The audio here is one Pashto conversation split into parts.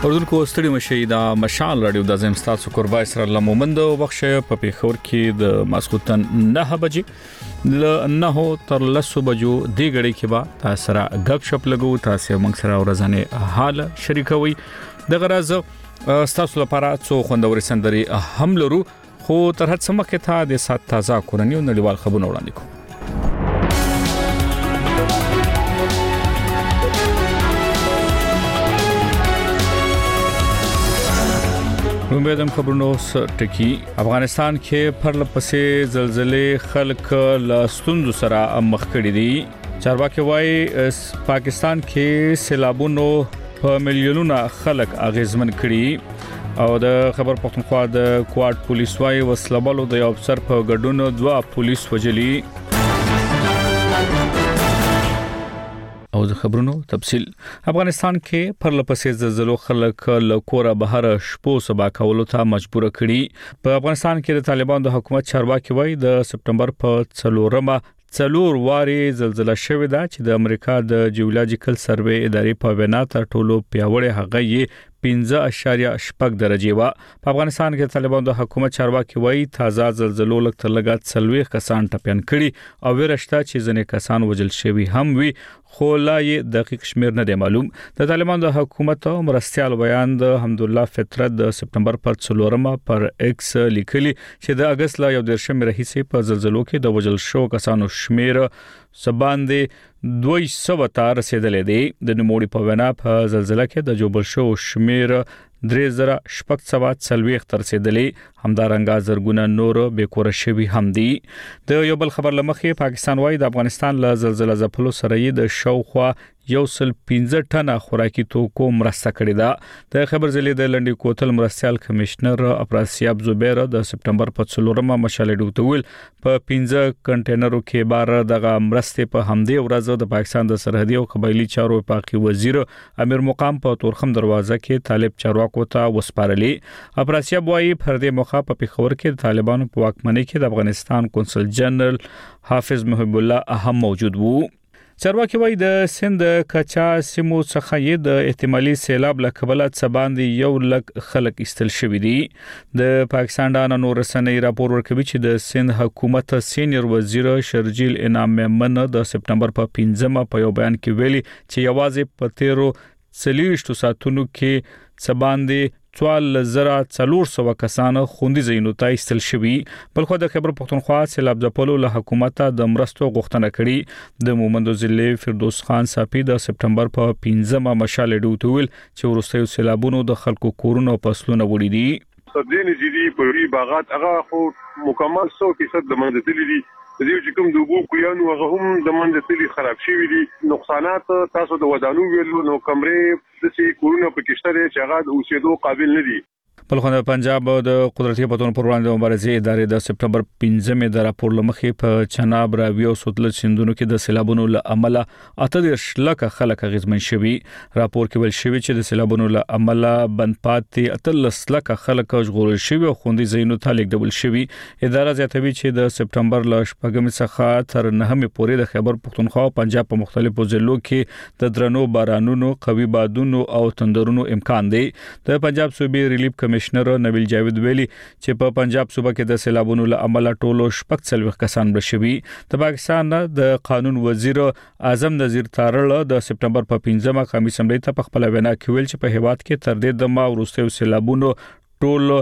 اردوونکو ستړي مشي د مشال رادیو د زمستاسو قربای سره لمومند بخښه په پیښور کې د ماسخوتن 9 بجې ل 9 تر 10 بجو دی غړي کې با تاسو سره غب شپ لګو تاسو موږ سره ورځنه حال شریکوي د غرض تاسو لپاره څو خوندوري سندري هم لرو خو تر هڅه مخه ته د سات تازه کورنیو نړیوال خبرونه وړاندې کوم. رومبیدم خبرونو ټکی افغانستان کې پرلپسې زلزلې خلک له ستونزو سره مخ کړي دي. چارواکي وايي پاکستان کې سیلابونو په میلیونونو خلک اغیزمن کړي او د خبر پښتونخوا د کوارټ پولیس وايي وسلبالو د یو افسر په ګډون 2 پولیس وجلي. او د خبرونو تفصيل افغانستان کې پرلپسې زلزلو خلک له کوره بهر شپو سبا کولو ته مجبور کړي. په افغانستان کې د طالبان د حکومت چارواکي وایي د سپټمبر په 4 واري زلزلہ شوې ده چې د امریکا د جیولوجیکل سروې ادارې په وینا تر ټولو پیاوړې هغه یې 15.8 درجه وا. په افغانستان کې طالبان د حکومت چارواکي وایي تازه زلزلو لکه لګات 40 کسان ټپيان کړي او ورشته چې ځنې کسان وجل شوی هم وي خو لا یې دقیق شمیر نه دی معلوم. د طالبان د حکومت مرستيال بیان د حمدالله فطرت د سپټمبر پر 4 پر ایکس لیکلي چې د اگست لا 11 رئیسې په زلزلو کې د وجل شو کسانو شمیر سباندې 200 ته رسیدلې دي. د نوموړي په وینا په زلزلہ کې د جوبل شو شمیر 3040 تر رسیدلې همدارنګه زرګونه نور بیکور شوی هم دي. د یو بل خبر لمخې پاکستان وايي د افغانستان له زلزلہ ځپلو سره یې د شاوخوا 115 ټنه خوراکي توکو مرسته کړې ده. د خبر ځلې د لنډي کوتل مرستيال کمشنر افراسیاب زبیر د سپټمبر په 4 مشالې ډوتول په 15 کنټینرو کې بار دغه مرستې په همدې ورځ د پاکستان د سرحدي او قبایلی چارو وفاقي وزیر امیر مقام په تورخم دروازه کې طالب چارواکو ته وسپارلې. افراسیاب وايي پر دې موخه په پیښور کې د طالبانو په واکمنۍ کې د افغانستان کنسل جنرال حافظ محب الله اهم موجود وو. چارواکي وايي د سند کچا سیمو څخه یې د احتمالي سیلاب لکبل څباندې یو لک خلک استل شوې دي. د پاکستان د نور رسنۍ راپور ورکوي چې د سند حکومت سینیئر وزیر شرجیل انعام میمن د سپټمبر په 15 په یو بیان کې ویلي چې یوازې په 13 ساعتونو کې څباندې 4400 کسان خوندي زینو ته استل شوی. بلخو د خبر پښتونخوا سیلاب ځپلو له حکومت د مرستو غوښتنه کړي. د مومندو ضلع فردوس خان صافي د سپټمبر په 15 مشال ډوتول چې ورستیو سیلابونو د خلکو کورونو په فصلونه وړي دي. صدین جدي په باغات هغه خو مکمل 100% د منځلي دي. د دې چې کوم د وګو کلیانو هغه هم د منځلي خراب شوی دي. نقصانات تاسو د ودانو ویلو نو کمرې د سي کورونو په کېشته چې هغه د اوسېدو قابل نه دي. بلخو د پنجاب د قدرتي پتون پر وړاندې مبارزې ادارې د سپټمبر 15 د راپور لمخې په چناب راوي او سوتل سندونو کې د سیلابونو له امله 18 لک خلک غزمن شوي. راپور کې ویل شوی چې د سیلابونو له امله بندپاتې 18 لک خلک ژغورل شوي او خوندي زینو ته لیږدول شوي. اداره زیاتوي چې د سپټمبر ل 8 څخه تر 9 پورې د خیبر پښتونخوا او پنجاب په مختلفو ضلعو کې د درنو بارانونو قوي بادونو او تندرونو امکان دی. د پنجاب صوبې ریلیف کمیشنر نبیل جاوید ویلي چې په پنجاب صوبه کې د سیلابونو له امله ټولو 40 کسان مړ شوي. د پاکستان د قانون وزیر اعظم نذیر تارړ د سپټمبر په 15 خميس سمړی ته په خپل وینا کې ویل چې په هیواد کې تر دې دمه ورستیو سیلابونو ټول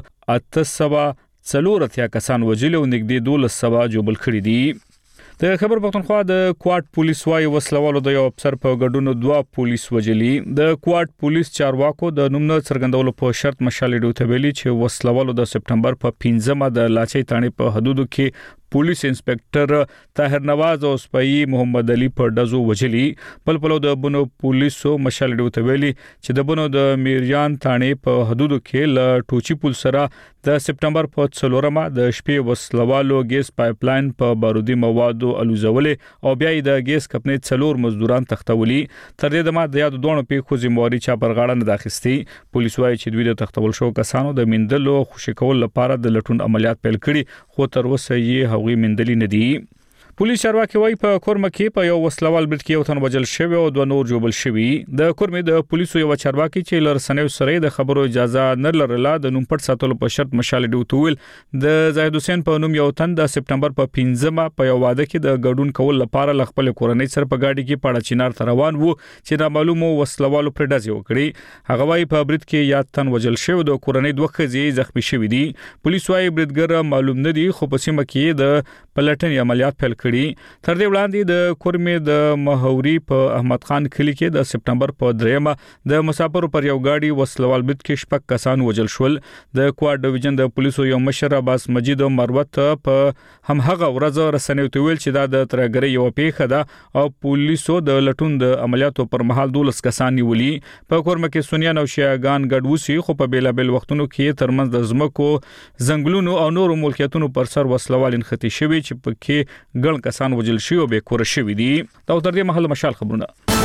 840 کسان وجل او نږدې 1200 جوبل کړي دي. د خبر پښتونخوا د کوارټ پولیس وايي وسلوالو د یو افسر په ګډون 2 پولیس وجلي. د کوارټ پولیس چارواکو د نوم نه څرګندولو په شرط مشالې ډوته ویلي چې وسلوالو د سپټمبر په 15 د لاچي تانې په حدودو کې پولیس انسپکټر طاهر نواز او سپایی محمد علي په دزو وجلي. بلپلو د بنو پولیسو مشال ډوته ویلي چې د بنو د میریان تانې په حدودو کې ل ټوچی پول سره د سپټمبر په 4 د شپې وسلوالو ګیس پایپلاین په بارودي موادو الوزولې او بیا د ګیس کمپنۍ 4 مزدوران تختولي. تر دې دمه د یاد دوه پیښو ذمہواری چا پر غاړه نه داخستي. پولیس وايي چې دوی د تختول شو کسانو د مندلو خوشی کول لپاره د لټون عملیات پیل کړي خو تر اوسه یې هغوی مندلي نه دي. پولیس چارواکي وایي په کورمه کې په یو وسلوال برید کې یو تن وژل شوی او دوه نور ژوبل شوي. د کورمې د پولیسو یو چارواکي چې لرسنیو سره د خبرو اجازه نه لرله د نوم پټ ساتلو په شرط مشال ډیو تویل د زاهد حسین په نوم یو تن د سپټمبر په 15مه په یو واده کې د ګډون کول لپاره خپل کورنۍ سره په گاډي کې پاړه چینار ته روان وو چې نامعلومو وسلوالو پر ډز وکړي. هغه وایي په برید کې یا تن وژل شوی د کورنۍ دوه ښځې زخمی شوي دي. پولیس وایي بریدګر معلوم نه دي خو په سیمه کې د پلټنې عملیات پیل کړي. تر دې وړاندې د کورمې د مهوري په احمد خان کلی کې د سپټمبر په 3مه د مسافرو پر یو گاډي وسلوال برید کې شپږ کسان وژل شول. د کواد ډیویژن د پولیسو یو مشر عباس مجید مروت په همغه ورځ رسنیو ته ویل چې دا د ترګری یو پیښه ده او پولیسو د لټون د عملیاتو پر مهال 12 کسان نیولي. په کورمه کې سنیان او شیعاګان ګډ وسی خو په بیلابل وختونو کې ترمنځ د زمکو زنګلونو او نورو ملکیتونو پر سر وسلوال انختی شوی چې په کې ګڼ کسان وژل شوی او به کور شوی دي. دا تر دې مهال مشال خبرونه.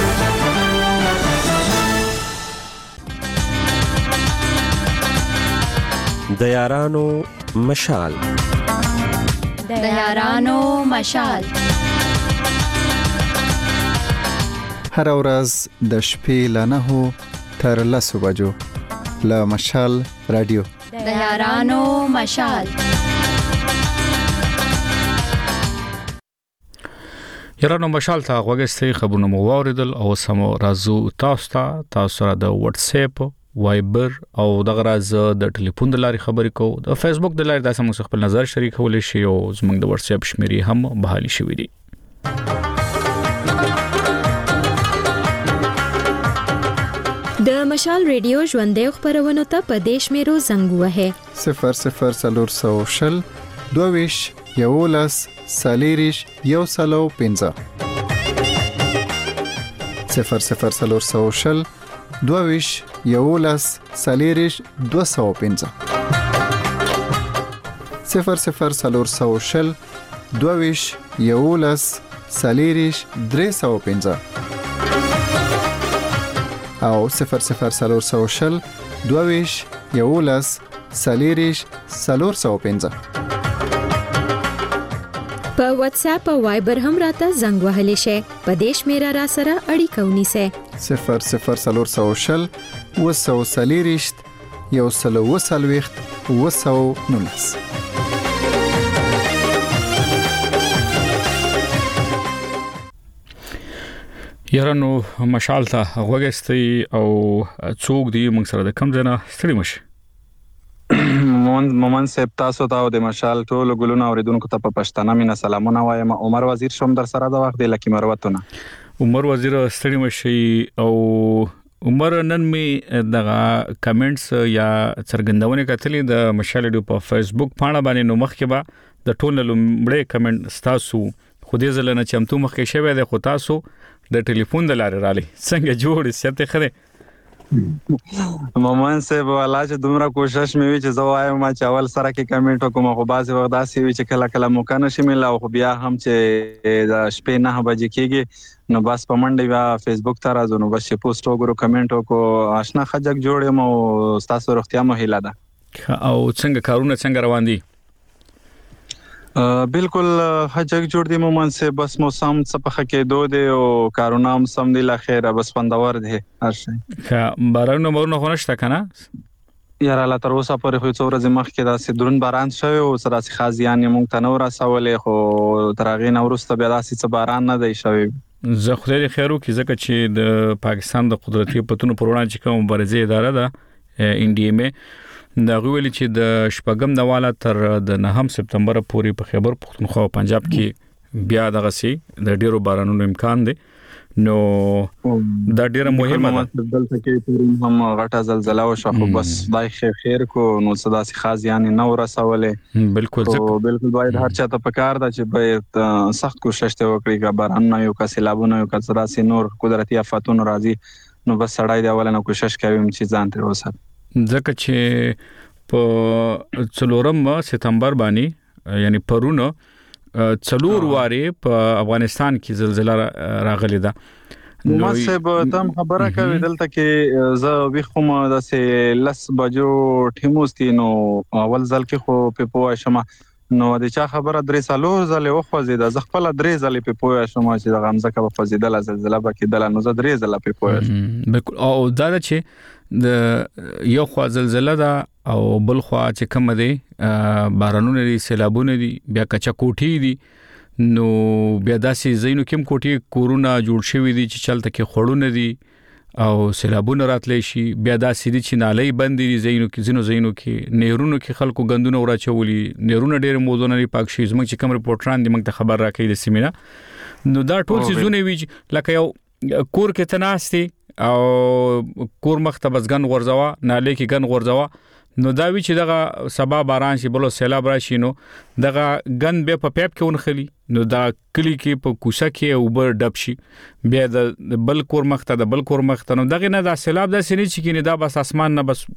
د یارانو مشال هر ورځ د شپې له 9 تر 10 بجو له مشال رادیو د یارانو مشال. یارانو مشال ته غوښتي خبرونه مو واوریدل او سمو رازو تاسو را د واتس اپ وایبر او د غراز د ټلیفون د لارې خبرې کوو. د فیسبوک د لارې د سمو خپل نظر شریکول شي او زموږ د واتس اپ شمیرې هم بحالي شوې دي. د مشال ریډیو ژوندې خبرونه ته په دیش میرو زنګ وهه 00 22 یولس سالیریش یو سلو 15 00 22 یولس سالیریش 215 00 22 یولس سالیریش 315 او 00 22 یولس سالیریش 415 په واتس اپ او وایبر هم راته زنګ وهلی شي. په دیش میرا را سره اړیکه ونیسه 00 وسو سالیریشت یو سلو وسلويخت وسو نونس. یارانو مشال ته غوښتي او څوک دی موږ سره د کم ځنه ستړي مشه. مومن صاحب تاسو ته د مشال ټول ګلونه اوریدونکو ته په پښتنه مینا سلامونه وایم. عمر وزیر شوم در سره د وخت د لکی مروتونه. عمر وزیر ستړي مشي او عمر نن می دغه کمنټس یا څرګندونه کتلې د مشال ډیو په فیسبوک پاڼه باندې نو مخ کې با د ټول لومړی کمنټ تاسو خو دې ځلنه چمتو مخ کې شوی د خو تاسو د ټلیفون د لارې رالي څنګه جوړ سیته خره مومن صاحب والا چې دومره کوشش مې وی چې زه وایم ما چاول سره کې کمنټ وکم خو باسي وخت داسي وی چې کله کله مو کنه شمیل او خو بیا هم چې د شپې 9 بجې کېږي نو بس په منډه بیا فیسبوک ته راځو نو بس پوسټ وګورو کمنټ وکړو آشنا خجک جوړم او تاسو روغتیا مو هیله ده. او څنګه کارونه څنګه روان دي؟ بالکل حجک جوړ دی مومن سے بس موسم صفخه کې دو دی او کارونه هم سم دی لا خیره بس پندور دی هر شي. بارانو مرونه خونشته کنه یار الله تر اوسه پورې خو څو ورځې مخکې داسې درون باران شوی او سره سي خازيان مونږ ته نور رسولې خو ترغه نو ورسته بیا داسې څه باران نه دی شوی. زه خدای خیرو کې ځکه چې د پاکستان د قدرتي پتونو پر وړاندې کوم مبارزه اداره ده NDMA دا غوړي چې د شپږم نواله تر د 9 سپتمبر پورې په خیبر پختونخوا او پنجاب کې بیا دغه سي د ډیرو بارانونو امکان دی نو دا ډیره مهمه ده. دلته کې هم غټه زلزلہ او شخو بس دای خیر کو نو صدا سي خاص یعنی نو رسولې بالکل باید هر چا ته پکار ده چې باید سخت کوشش ته وکړي چې باران نه یو کا سیلابونه یو کا صدا سي نور قدرتي آفاتونه راځي نو بس سړی دی اولنه کوشش کوي چې ځان ته وسات ځکه چې په 4 سپتمبر باندې یعنی پرونه څلور واره په افغانستان کې زلزلہ راغلی ده. نو سبا تم خبره کوي دلته کې زه وخم د 10 بجو ټیموستي نو اول ځل کې خو په پوه شمه نو د چا خبره 3 ځلې وخوځېده، زه خپله 3 ځلې پې پوه شوم چې دغه مځکه به خوځېدله، زلزله به کېدله، نو زه 3 ځله پې پوه شوم. بالکل. او دا ده چې د یو خوا زلزله ده او بل خوا چې کوم دی بارانونه دي، سیلابونه دي، بیا کچا کوټي دي، نو بیا داسې زینو کوم کوټي کورونه جوړ شوي دي چې چلته کې خړونه دي او سیلابونه راتلی شي، بیا داسې دي چې نالۍ بندې دي زینو کې، زینو کې نهرونو کې خلکو غندونه وراچولي، نهرونه ډېر موضوع نه پاک شي. زموږ چې کوم رپورټران دي موږ ته خبر راکړي د سیمه، نو دا ټول سيزونه وی لکه یو کور کې تناستي او کور مخته بس غن غورځوا، نالۍ کې غن غورځوا، نو دا وی چې دغه سبا باران شي، بلو سیلاب راشي، نو دغه غن به په پیپ کې ونخلي، نو دا کلی کې په کوڅه کې اوبر ډب شي، بیا د بل کور مخته نو دغه نه دا سیلاب د سینې چې کینه دا بس اسمان نه بس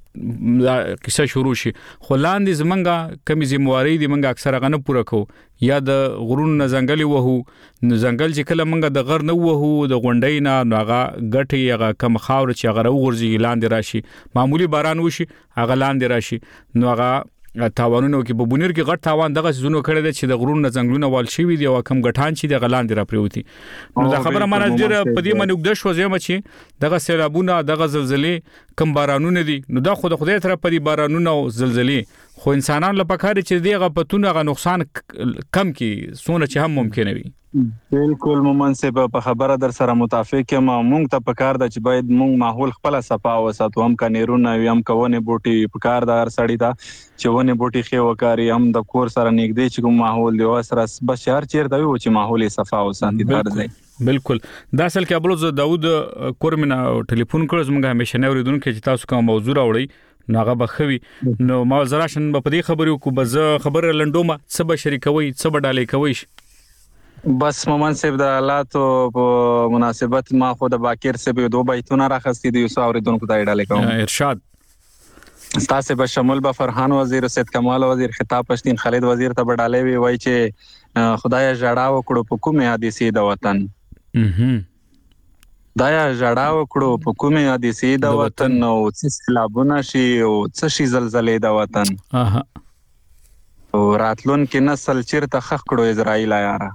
کیسه شروع شي. خو لاندې زمنګه کمی ذمہواری دي، منګه اکثر غنه پوره کو، یا د غرون نه ځنګل وهو، نو ځنګل چې کله منګه د غر نه وهو د غونډۍ نه هغه غټي هغه کم خاور چې هغه ورځي لاندې راشي، معمولی باران وشي هغه لاندې راشي، نو هغه تاوانونو کې په بونیر کې غټ تاوان دغه زونو کړی دی چې د غرون نه ځنګلونه وال شي دي او کم غټان چې د غلاندې را پریوتی. نو دا خبره مانه ډیره په دې باندې وګد شو زما چې دغه سیلابونه، دغه زلزلې، کم بارانونه دي، نو دا خو د خدای طرف په دې بارانونه او زلزلې خو انسانانو لپاره کار چې دغه پتون غو نقصان کم کی سونه چې هم ممکن وي. بالکل مومن صاحب په خبره در سره متفق یم. مونږ ته پکار ده چې باید مونږ ماحول خپل صفا وساتو، هم کنيرونه هم کوونه بوټي پکار ده، هر سړی دا چې ونه بوټي خې وکاري، هم د کور سره نږدې چې کوم ماحول دی وسره بس هر چیرته وي چې ماحول صفا وساتي تر ځای. بالکل. دا اصل کې ابلوز داوود کورمنا ټلیفون کړو، زموږ همیشه نه اوریدونکو چې تاسو کوم موضوع راوړی ناغه بخوي، نو ما زراشن په دې خبرو کو بز خبر لنډومه څه به شریکوي، څه به ډالې کوي. بس مومن صاحب د حالاتو په مناسبت ما خو د باکر صاحب 2 بیتونه راخستي دي، یو اوریدونکو ته ډالې کوم. ارشاد. تاسو به شمول به فرحان وزیر، سید کمال وزیر، خطاب پښتين خالد وزیر ته ډالې وی چې خدای جړا وکړو په کومه حادثه د وطن، دایا جړا وکړو په کومه حادثه د وطن، او څه سیلابونه شي او څه شي زلزلې د وطن، او راتلون کې نسل چیرته خخ کړو اسرائیل یاره،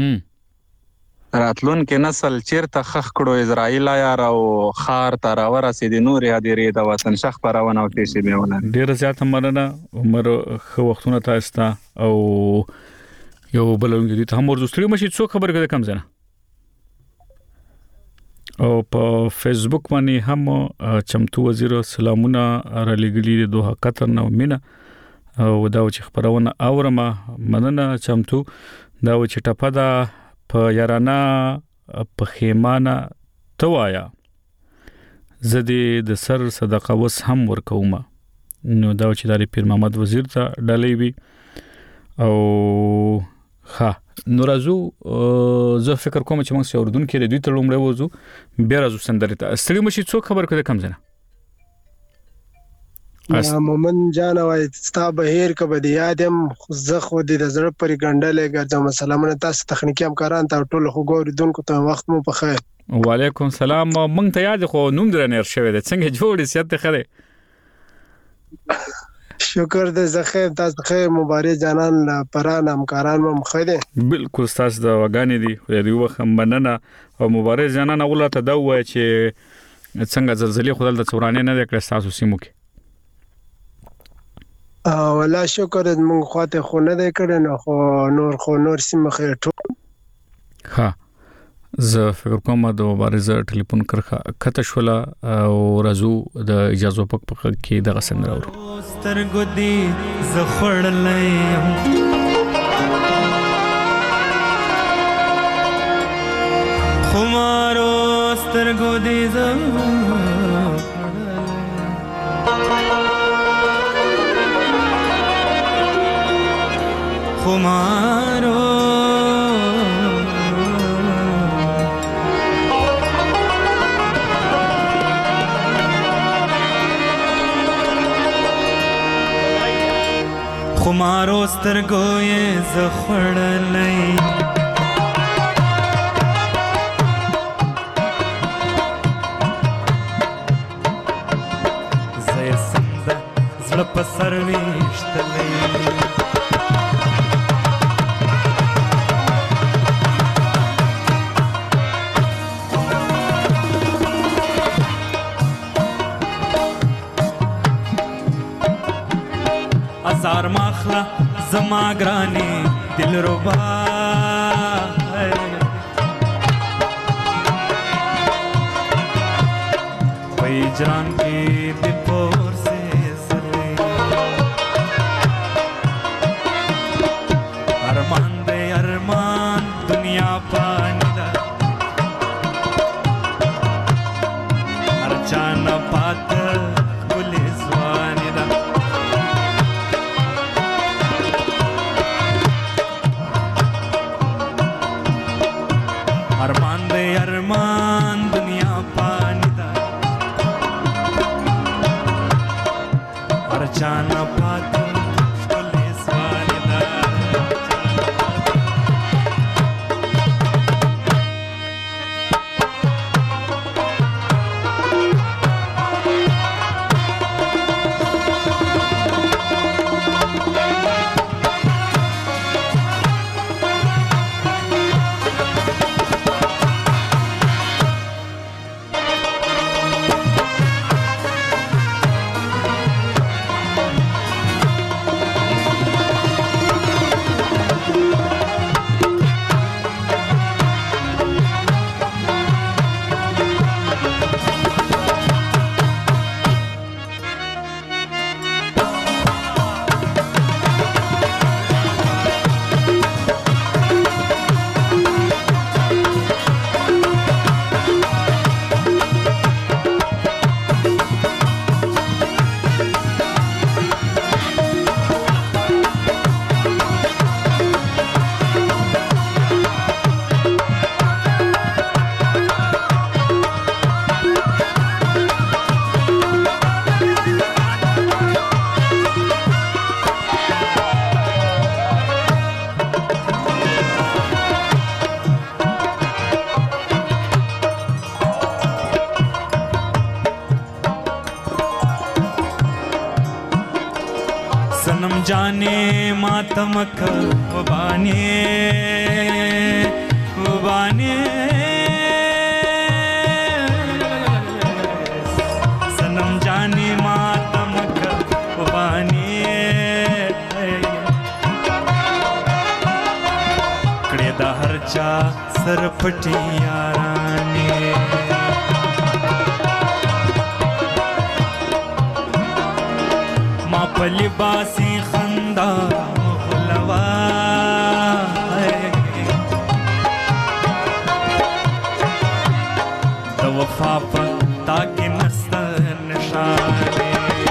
راتلون کې نسل چیرته خخ کړو اسرائیل یاره، او خار تر ورسې د نور هدیرې د وطن شخ پرونه او تیشي میونه. ډیر زیات مننه عمر، خو وختونه تاسو او یو بلونګي ته هم ورزستري مشي څو خبر کړه کم زنه، او په فیسبوک باندې هم چمتو وزیر سلامونه را لګلی د دوه قطر نو مینا، او دا چې خبرونه اورمه مننه چمتو، دا چې ټپه دا په یارانا په خیمانه توایا زدي د سر صدقه وس هم ورکوما، نو دا چې د پیر محمد وزیر ته ډالې وی. او ها نو راځو زه فکر کوم چې موږ اوردون کې دوی ته لومړی وځو، بیا راځو سندرې ته. ستړي مشي څو خبر کړه کم زنه مومن جان وای ستا بهیر کبه دی یادم زه خو د زړه پرې ګنډلې ګرځم. سلامونه تاسو تخنیکی همکاران ته ټول خو ګوریدونکو ته وخت مو په خیر. وعلیکم السلام. مونږ ته یاد خو نوم درنه شوی د څنګه جوړ سیادت خره. شکر دې زخه تاسو خیر مبارک جانان پران همکاران مو مخده. بالکل تاسو د وګانی دي خو یو وخت مننه او مبارک جانان اوله ته دا وای چې څنګه زلزلې خدای د څورانه نه د تاسو سیمو کې. ولا شکر دې مونږ خواته خو نه دی کړن، خو نور سیمه خیر ټول. ها زه فکر کوم د مبارزه ټلیفون کرخه کته شولا او رازو د اجازه پک کې دغه څنګه راوړو. سترګو دې زخړلې خمارو سترګو دې خمارو خمارو سترګو یې زخړلې زې سند زړه په سر وشتلې واخلا زما ګرانی دلربا جان کی دپور سے سلے ارمان دے ارمان دنیا پانی دا ہر چانا پات پولیس وانی دا ارمان دے ارمان دنیا پانی دا जाना पाता पुलिस वाले दा सनम जाने मातमक उबाने उबाने सनम जाने मातमक उबाने कड़े दा हरचा सरपटी याराने पली बासी खंदा खुलवा तो वफा पर ताकि मस्त निशाने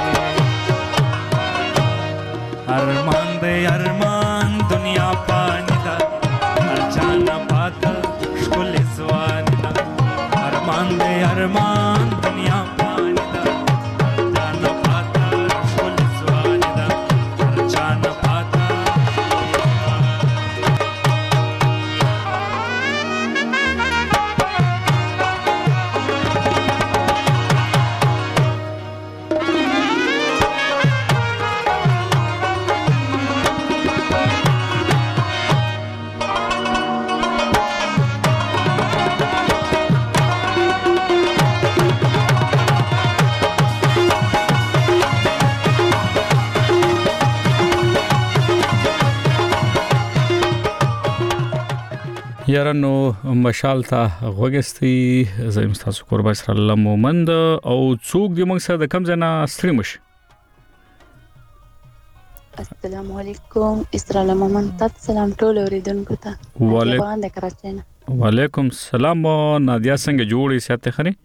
अरमान दे अरमान दुनिया पानी दा हर जाना पाता शुल जवानी दा अरमान दे अरमान दुनिया पानी दा یارانو مشال ته غوګستی زم تاسو قربان سره الله مومند او څوک د موږ سره د کم ځنا ستریمش السلام علیکم اسرائیل مومند تاسو سلام ټول اوریدونکو ته وعلیکم کراچینه وعلیکم السلام نادیا څنګه جوړی ساتي خني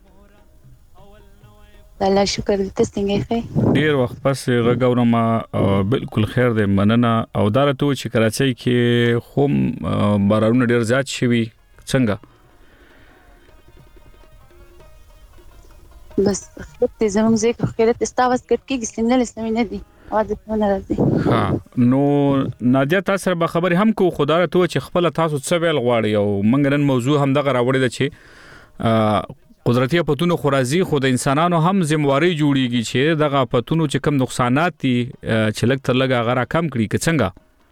الله شکر دې تاسو څنګه ډیر وخت پس غوړم بالکل خیر دې مننه او دارته چې کراچۍ کې خوم بارونه ډیر زیات شوي څنګه بس خپل زموږ ځکه خیرت استاوس کټ کې ګسلنل اسلامي نه دي اواز نه راځي ها نو نادیا تاسو به خبر هم کو خدای ته چې خپل تاسو څه ویل غواړي او منګ نن موضوع هم دغه راوړی د چې قدرتي پتونو خورازي خو د انسانانو هم ذمہواری جوړیږي چې دغه پتونو چې کم نقصانات دي چې لګ تر لګ هغه را کم کړي که څنګه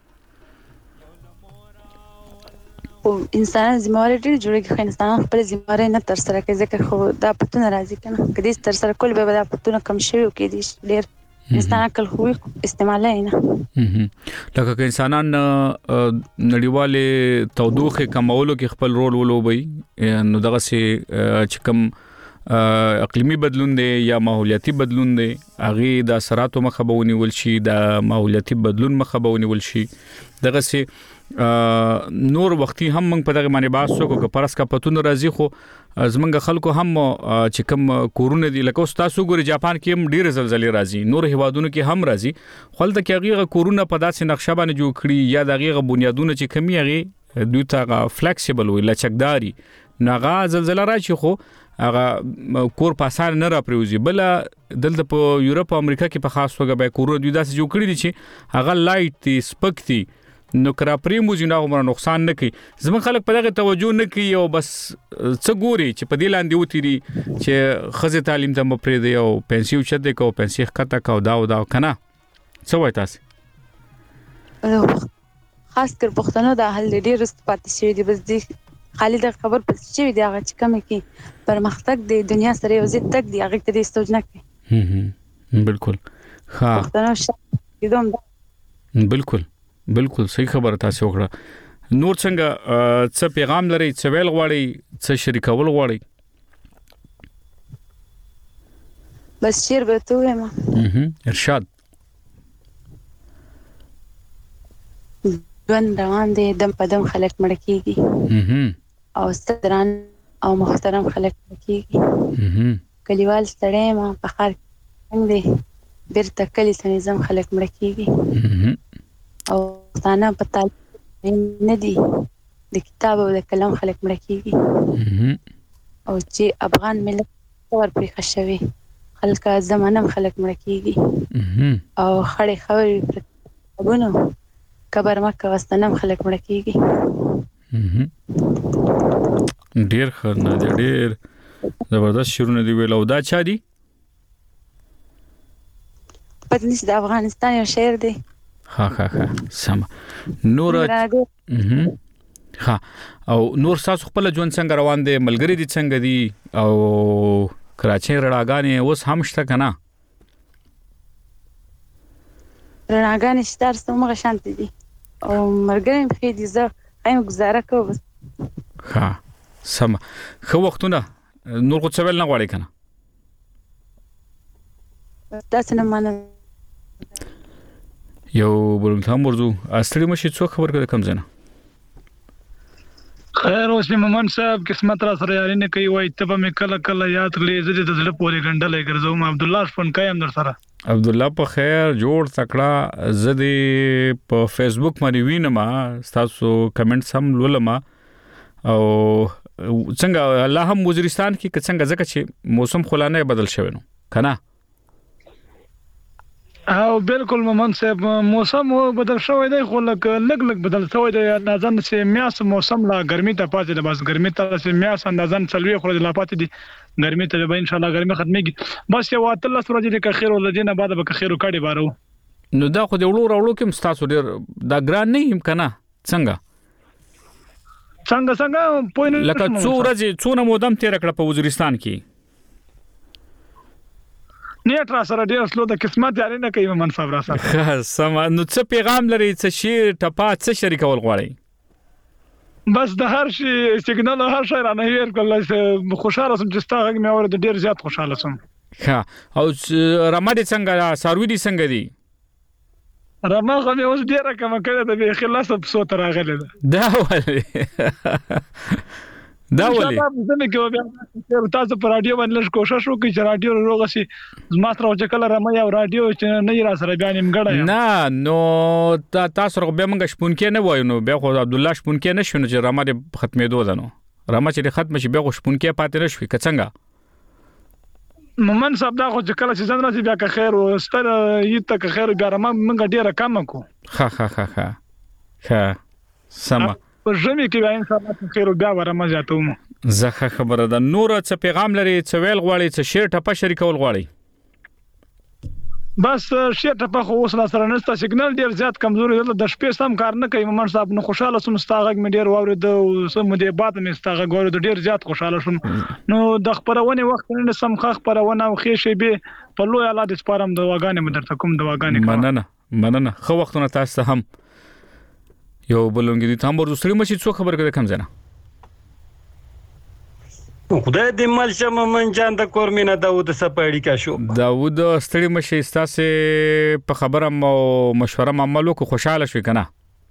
او انسان ذمہواری جوړیږي خو انسان خپل ذمہواری نه تر سره کوي ځکه خو دا پتون راځي کنه کدي تر سره کول به دا پتون کم شي او کې دي ډیر انسان عقل خو استعمالای نه لکه که انسانان نړیواله تودوخه کمولو کې خپل رول ولوبي نو دغه سي چې کوم اقلیمی بدلون دی یا ماحولیاتي بدلون دی هغه د اثراتو مخه بونی ول شي د ماحولیاتي بدلون مخه بونی ول شي دغه سي نور وختي هم موږ په دغه باندې بحث وکړو چې پرس کا پتون راځي خو زمونږ خلکو هم چې کوم کورونه دي لکه تاسو ګوري جاپان کې هم ډېر زلزلې راځي نور هیوادونو کې هم راځي خپل د کېغه کورونه په داسې نقشه باندې جوړ کړي یا دغه بنیادونه چې کمی هغه دوی ته فلیکسیبل وي لچکداري ناغه زلزلہ راشي خو هغه کور په اسانه نه را پریوزي بل دلته په یورپ او امریکا کې په خاص توګه به کورونه دوی داسې جوړ کړي دي چې هغه لایټ دي سپکتي نو کرا پریموزي نه عمر نقصان نه کوي زمون خلک په دغه توجه نه کوي او بس څه ګوري چې په دې لاندې وتی دي چې خزه تعلیم ته مپری دی او پنسیو چته کو پنسیخ کته کو دا کنه څه وای تاسو خاص کر پښتنو د حل ډیر پاتې شوی دی بس دی خالي د خبر پاتې شوی دی هغه چې کوم کې پرمختګ د دنیا سره یو ځای تک دی هغه ته د استوج نه کوي بالکل ها پښتنو شته بالکل صحیح خبره تاسو وکړه نور څنګه څه پیغام لري څه ویل غواړي څه شریکول غواړي بس شیر به تو ما ارشاد ژوند روان دی دم په دم خلک مړ کیږي او ستران او محترم خلک مړ کیږي کلیوال ستړی ما په خار څنګه بیرته کلی ته نظام خلک مړ کیږي او ستانه په تعلیم نه دي د کتاب او د کلام خلک مړ کیږي او چې افغان ملت ور پرې خښوي خلک زمانه خلک مړ کیږي او خړې خوري پرونه کبر مکه واستنم خلک مړ کیږي ډیر خرنه ډیر زبردست شروع دی ویل او دا چا دی پدنیش د افغانستان یو شعر دی ها سم نور ها او نور تاسو خپل ژوند څنګه روان دي ملګری دي څنګه دي او کراچۍ رڼاګانې اوس هم شته کنه رڼاګانې شته څومره شانت دي او مرګریم خې دي زه ایم گزاره کوم ها سم خو وختونه نور کو څه ویل نه غواړي کنه تاسو نه مانه یو بلنتام ورزو اصلي مشي څو خبر کړه کم زنه خیر اوس مومن صاحب قسمت را سره یاري نه کوي وای ته به کله کله یاد لې زړه د زړه پورې غندلې ګرځوم عبد الله فون قائم در سره عبد الله په خیر جوړ تکړه زدي په فیسبوک باندې وینم تاسو کمنټس هم لولم او څنګه الله هم وزیرستان کې څنګه ځکه چې موسم خلانه بدل شوی نو کنه او بالکل مومن صاحب موسم بدل شوی دی خو لګ بدل شوی دی نازن چې میاس موسم لا ګرمي ته پاتې ده بس ګرمي ته چې میاس اندازن چلوي خو د لا پاتې دي ګرمي ته به ان شاء الله ګرمي ختميږي بس یو اتل سورج دې که خیر ولدینه بعد به که خیر کړي بارو نو دا خو د وړو کې مستاسو ډیر دا ګران نه يم کنه څنګه پوینه لکه څو ورځې څونه مودم تیر کړ په وزیرستان کې نیټ را سره ډیر سلو د قسمت یاري نه کوي من صاحب را سره سم نو څه پیغام لري څه شیر ټپا څه شریکول غواړي بس د هر شي سیګنال هر شي را نه هیر کله خوشاله سم چې ستا غږ مې اورید ډیر زیات خوشاله سم ها او رمادي څنګه ساروي دي څنګه دي رما خو مې اوس ډیر کم کړه د خلاص په صوت راغله دا ولې زمې کې تاسو په رادیو باندې لږ کوشش وکړئ چې رادیو روغ شي زما سره چې کله رمې او رادیو چې نه را سره بیان مګړای نه نو تاسو رغ به موږ شپون کې نه وایو نو به خو عبد الله شپون کې نه شونه چې رمې ختمېدو ده نو رمې چې ختم شي به خو شپون کې پاتې نشوي که څنګه مومن صاحب دا خو چې کله چې ځان راځي بیا که خیر او ستر یته که خیر بیا رمې موږ ډیره کم کو ها سم په ژمي کې ان شاء الله خیر بیا ورما زیاتوم زخه خبره ده نور څه پیغام لري څه ویل غواړي څه شیر ټپه شریکول غواړي بس شیر ټپه خو اوس سره نشته سیګنال ډیر زیات کمزوري ده د شپې سم کار نه کوي مومن صاحب نو خوشاله سم ستاغه مې ډیر واورید او سم دې بات مې ستاغه غوړو ډیر زیات خوشاله شوم نو د خبرونه وخت نه سم خبرونه او خې شي به په لوی الله د سپارم دواګانې مدرته کوم دواګانې مننه خو وختونه تاسو هم یو بلونګي دي تاسو ورسره مشي څو خبر کړه کم زنه خدای دې مل شه مومن جان د کورمینا داوود سپاړی کا شو داوود ستړي مشي تاسو په خبره او مشوره عملو کو خوشاله شو کنه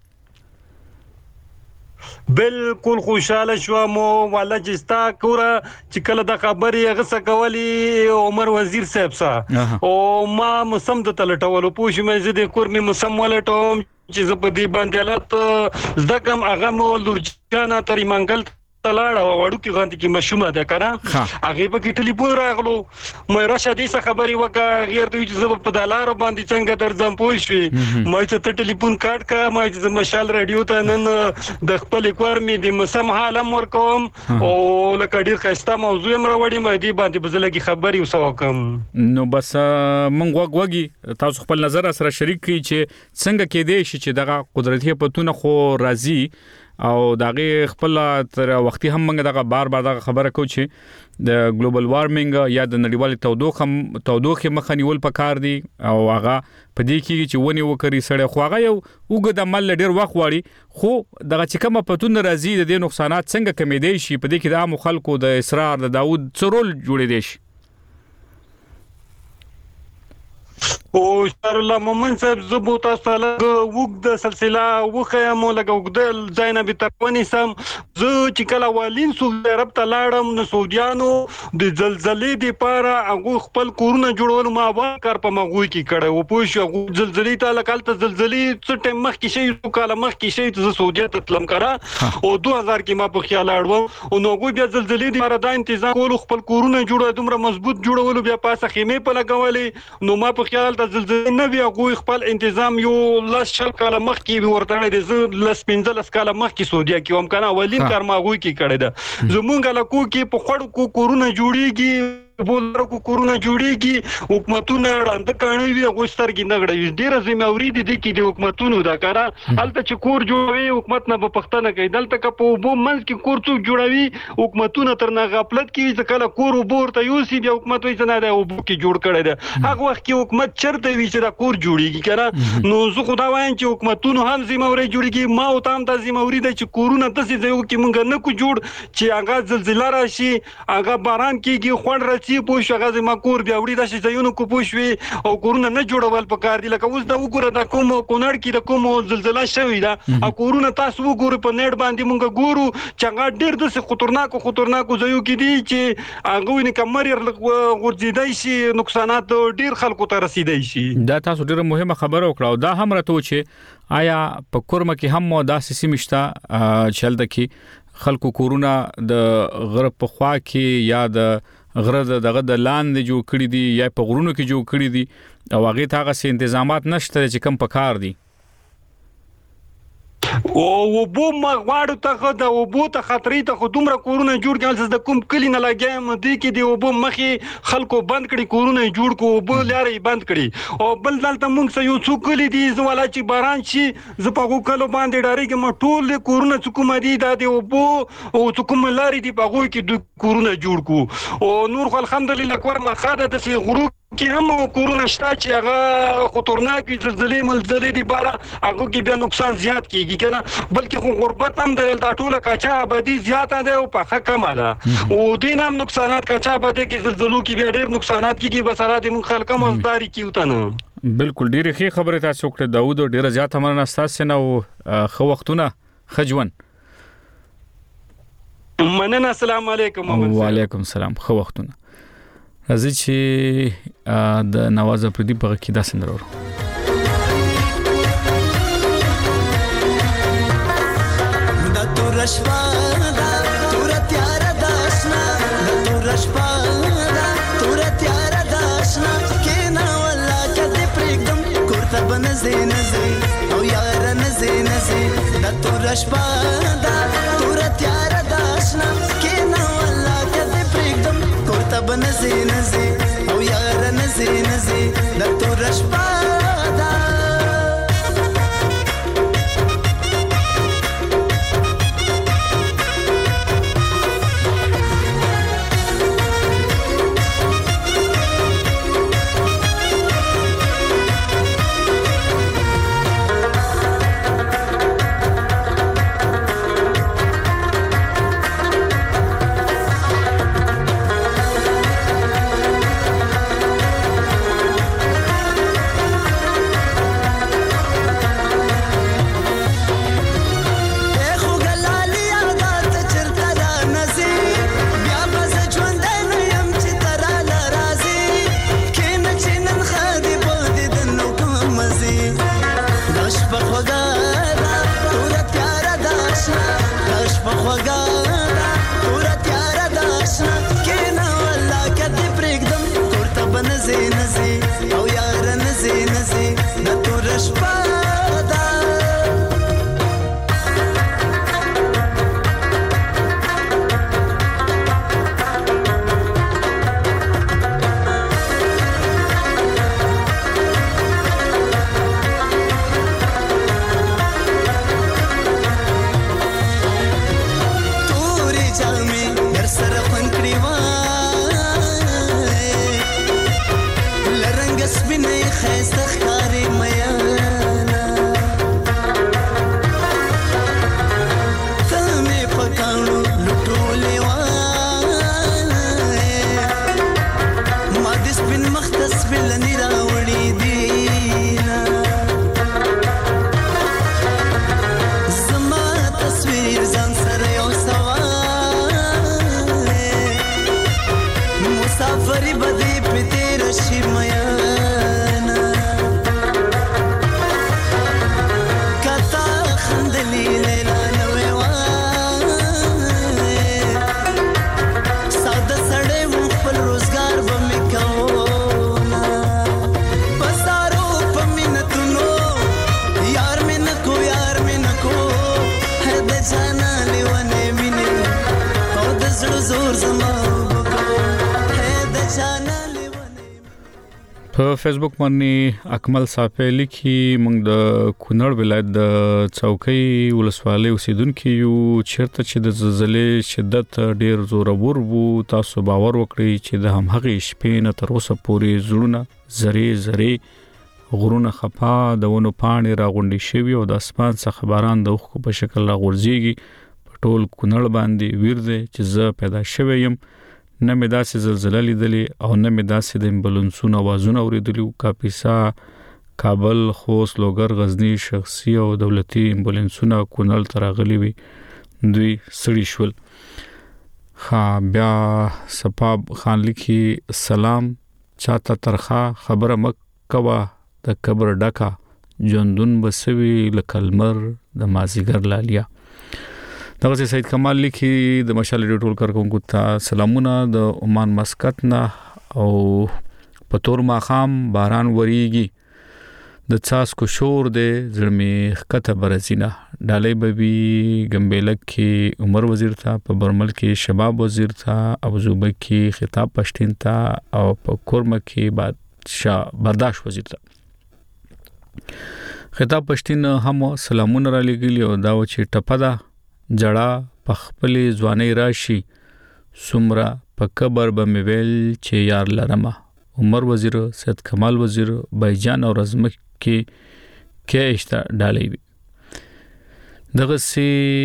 بالکل خوشاله شو مو والا جستا کوره چې کله د خبرې غسه کولی عمر وزیر صاحب سا او ما مسم د تلټولو پوښ مې زه د کورمي مسم ولټوم چې زه په دې باندې لات زدکم هغه مو لورجانا تری منګل تلاړه وړو کې غانتی کې مشومه ده کنه هغه په کې ټلیفون راغلو مې راشه دې څه خبري وکړه غیر دوی چې زه په دلار باندې څنګه درځم پوه شوې مې ته ټلیفون کاټ کا مې چې مشال رادیو ته نن د خپل کور مې د مسم حالم ورکوم او لکه ډیر خسته موضوع مې راوړې مې دې باندې بزلګي خبري وسوکم نو بس مونږ وګي تاسو خپل نظر سره شریک کړئ چې څنګه کې دی چې دغه قدرتي پتون خو راضي او دغه خپل تر وختي هم موږ دغه بار دغه خبره کو چې د ګلوبل وارمنګ یا د نړیوال تودوخه مخه نیول پکار دي او هغه په دې کې چې ونی وکړي سړی خو هغه یو وګد عمل ډیر وخت وړي خو دغه چې کومه پتون راځي د نقصانات څنګه کمې دي شي په دې کې د عام خلکو د اصرار د داوود څرول جوړې دي شي او شر الله مومن صاحب زبو تاسو له وګد سلسله وخیمو لګ وګدل زینب تپونی سم زه چې کله والین سعودي عرب ته لاړم نو سعودیانو د زلزلې د پاره هغه خپل کورونه جوړول ما کار په مغوي کې کړه او پوه شو زلزلې ته لکالته زلزلې څه ټیم مخ کې شي کاله مخ کې شي ته سعودي ته تلم کړه او 2000 کې ما په خیال اړو او نو بیا زلزلې د پاره د تنظیم کول خپل کورونه جوړه دومره مضبوط جوړول بیا پاسه خیمه په لګولې نو ما په خیال د زلزلې نه بیا غوي خپل تنظیم یو لاس شل کاله مخ کې ورته د لاس 15 کاله مخ کې سعودي کې هم کنه ولین کار ما غوي کې کړی دا زمونږ له کو کې په خړ کو کورونه جوړيږي بولر کو کورونه جوړيږي حکومتونه وړاندې کوي وي غوسترګي نګړې ډیره ذمہواری دي کې د حکومتونو دا کارا هلته چې کور جوړوي حکومت نه په پښتنه کوي دلته په وبو منځ کې کور څوک جوړوي حکومتونه تر نه غفلت کوي چې کله کور وبورته یوسي بیا حکومت وایي نه دا وبو کې جوړ کړي دا هغه وخت کې حکومت چرته وی چې دا کور جوړيږي کنه نو زه خدا وایم چې حکومتونو هم ذمہواری جوړيږي ما او تام د ذمہواری د چې کورونه تاسو ځایو کې مونږ نه کو جوړ چې هغه زلزلہ راشي هغه باران کېږي خوړ پوښ هغه ما کور بیا وړي د شیزونو کو پوښوي او کورونه نه جوړول پکار دي لکه اوس دا وګوره د کوم کونړ کې د کوم زلزلہ شوې ده او کورونه تاسو وګورئ په نیټ باندې مونږ ګورو چې هغه ډېر د خطرناک ځایو کې دي چې هغه ویني کمر ورځیدای شي نقصانات ډېر خلکو ته رسیدای شي دا تاسو ډېر مهمه خبره وکړه او دا هم راته چې آیا په کورمه کې هم داسې سیمشته چلته کې خلکو کورونه د غرب په خوا کې یا د غره دغه د لاندې جوړ کړی دي یا په غرونو کې جوړ کړی دي او هغه تاغه سي تنظیمات نشته چې کم پکار دي او وبو ما غواړو ته د وبو ته خطرې ته دومره کورونه جوړ کړل د کوم کلی نه لګایم دي کې دی وبو مخې خلکو بند کړي کورونه جوړ کو وبو لارې بند کړي او بل دلته موږ سې یو څو کلی دي زوالا چې باران شي ز په غوکلو باندې ډارېږم ټول کورونه څکوم دي د وبو او څکوم لارې دي په غوي کې کورونه جوړ کو او نور الحمدلله کور ما خاده د غرو کې هم کورونه شته چې هغه خطرناک زلزلې ملزلې دي بارا هغه کې بیا نقصان زیات کیږي کنه بلکې خو غربت هم د ټوله کاچا آبادی زیاته ده او په حق کمه ده او دین هم نقصانات کاچا آبادی کې زلزلو کې بیا ډېر نقصانات کیږي بسره د خلک مزداري کیوتنه بالکل ډېر ښه خبره تاسو کړه داوود ډېر زیات مننه تاسو نه خو وختونه خجون مننه السلام علیکم وعلیکم السلام خو وختونه راځي چې د نواز افریدي په کې دا سندرو دا تور شپه دا تور تیار داسنا دا تور شپه دا تور تیار داسنا کینا ولا کدی پرګم کوړه بنځي نځي او یار نځي نځي دا تور شپه دا تور تیار داسنا کینا ولا کدی پرګم کوړه بنځي نځي او یار نځي نځي دا تور شپه دا په فیسبوک باندې اکمل صافی لیکي موږ د کونړ ولایت د چوکۍ ولسوالۍ اوسیدونکو یو چیرته چې د زلزلې شدت ډیر زورور وو تاسو باور وکړئ چې د همغه شپې نه تر اوسه پورې زړونه زری غرونه خپا د ونو پاڼې راغونډې شوي او د اسمان څخه باران د اوښکو په شکل راغورځيږي په ټول کونړ باندې ویر دی چې زه پیدا شوی یم نه مې داسې زلزلہ لیدلې او نه مې داسې د امبولانسونو اوازونه اوریدلي کاپیسا کابل خوست لوګر غزنی شخصي او دولتي امبولانسونه کونړ ته راغلي وي دوی سړي شول. بیا سپاب خان لیکي سلام چاته ترخه خبره مکوا د قبر ډکا ژوندون بسوي لکلمر د مازیګر لالیا. دغه سید کمال لیکي د مشال ډیټول کارکونکو ته سلامونه د عمان مسقط نه او پتور ماخام باران وریږي د څاسکو شور دی زړمې خکته برزینه ډالۍ ببي ګمبلک کې عمر وزیر ته په برمل کې شباب وزیر ته ابوزوبه کې خطاب پښتين ته او په کورمه کې بادشاہ برداشت وزیر ته خطاب پښتين هم سلامونه را لګلی او دا و چې ټپه ده جړه په خپلې ځوانۍ راشي سمرا په قبر به مې ویل چې یار لرمه عمر وزیر سید کمال وزیر بایجان او رزمک کې اشته ډالۍ وي دغه سي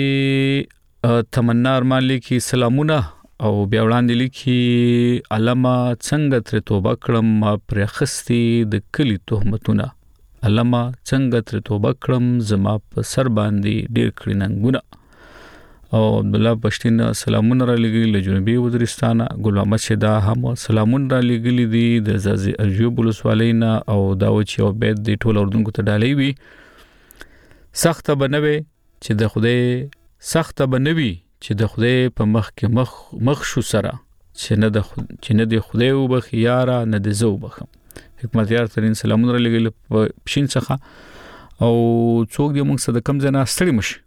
تمنا ارمان لیکي سلامونه او بیا وړاندې لیکي علامه څنګه تر توبه کړم پر خستي د کلی تهمتونه علامه څنګه تر توبه کړم زما په سر باندې ډیر کړي ننګونه او عبد الله پښتين سلامونه را لګي له جنوبي وزیرستان ګل محمد شدا هم سلامونه را لګي دي د زازي ارجوب ولسوالینا او داوچ او بيد د ټول اردن کو ته ډالۍ وي سخت بنوي چې د خدای په مخ کې مخ شو سره چې نه د خدای وبخیاره نه د زو بخم حکمت یار ترين سلامونه را لګي په پښین څخه او څوک دې موږ صد کم زنه ستړي مش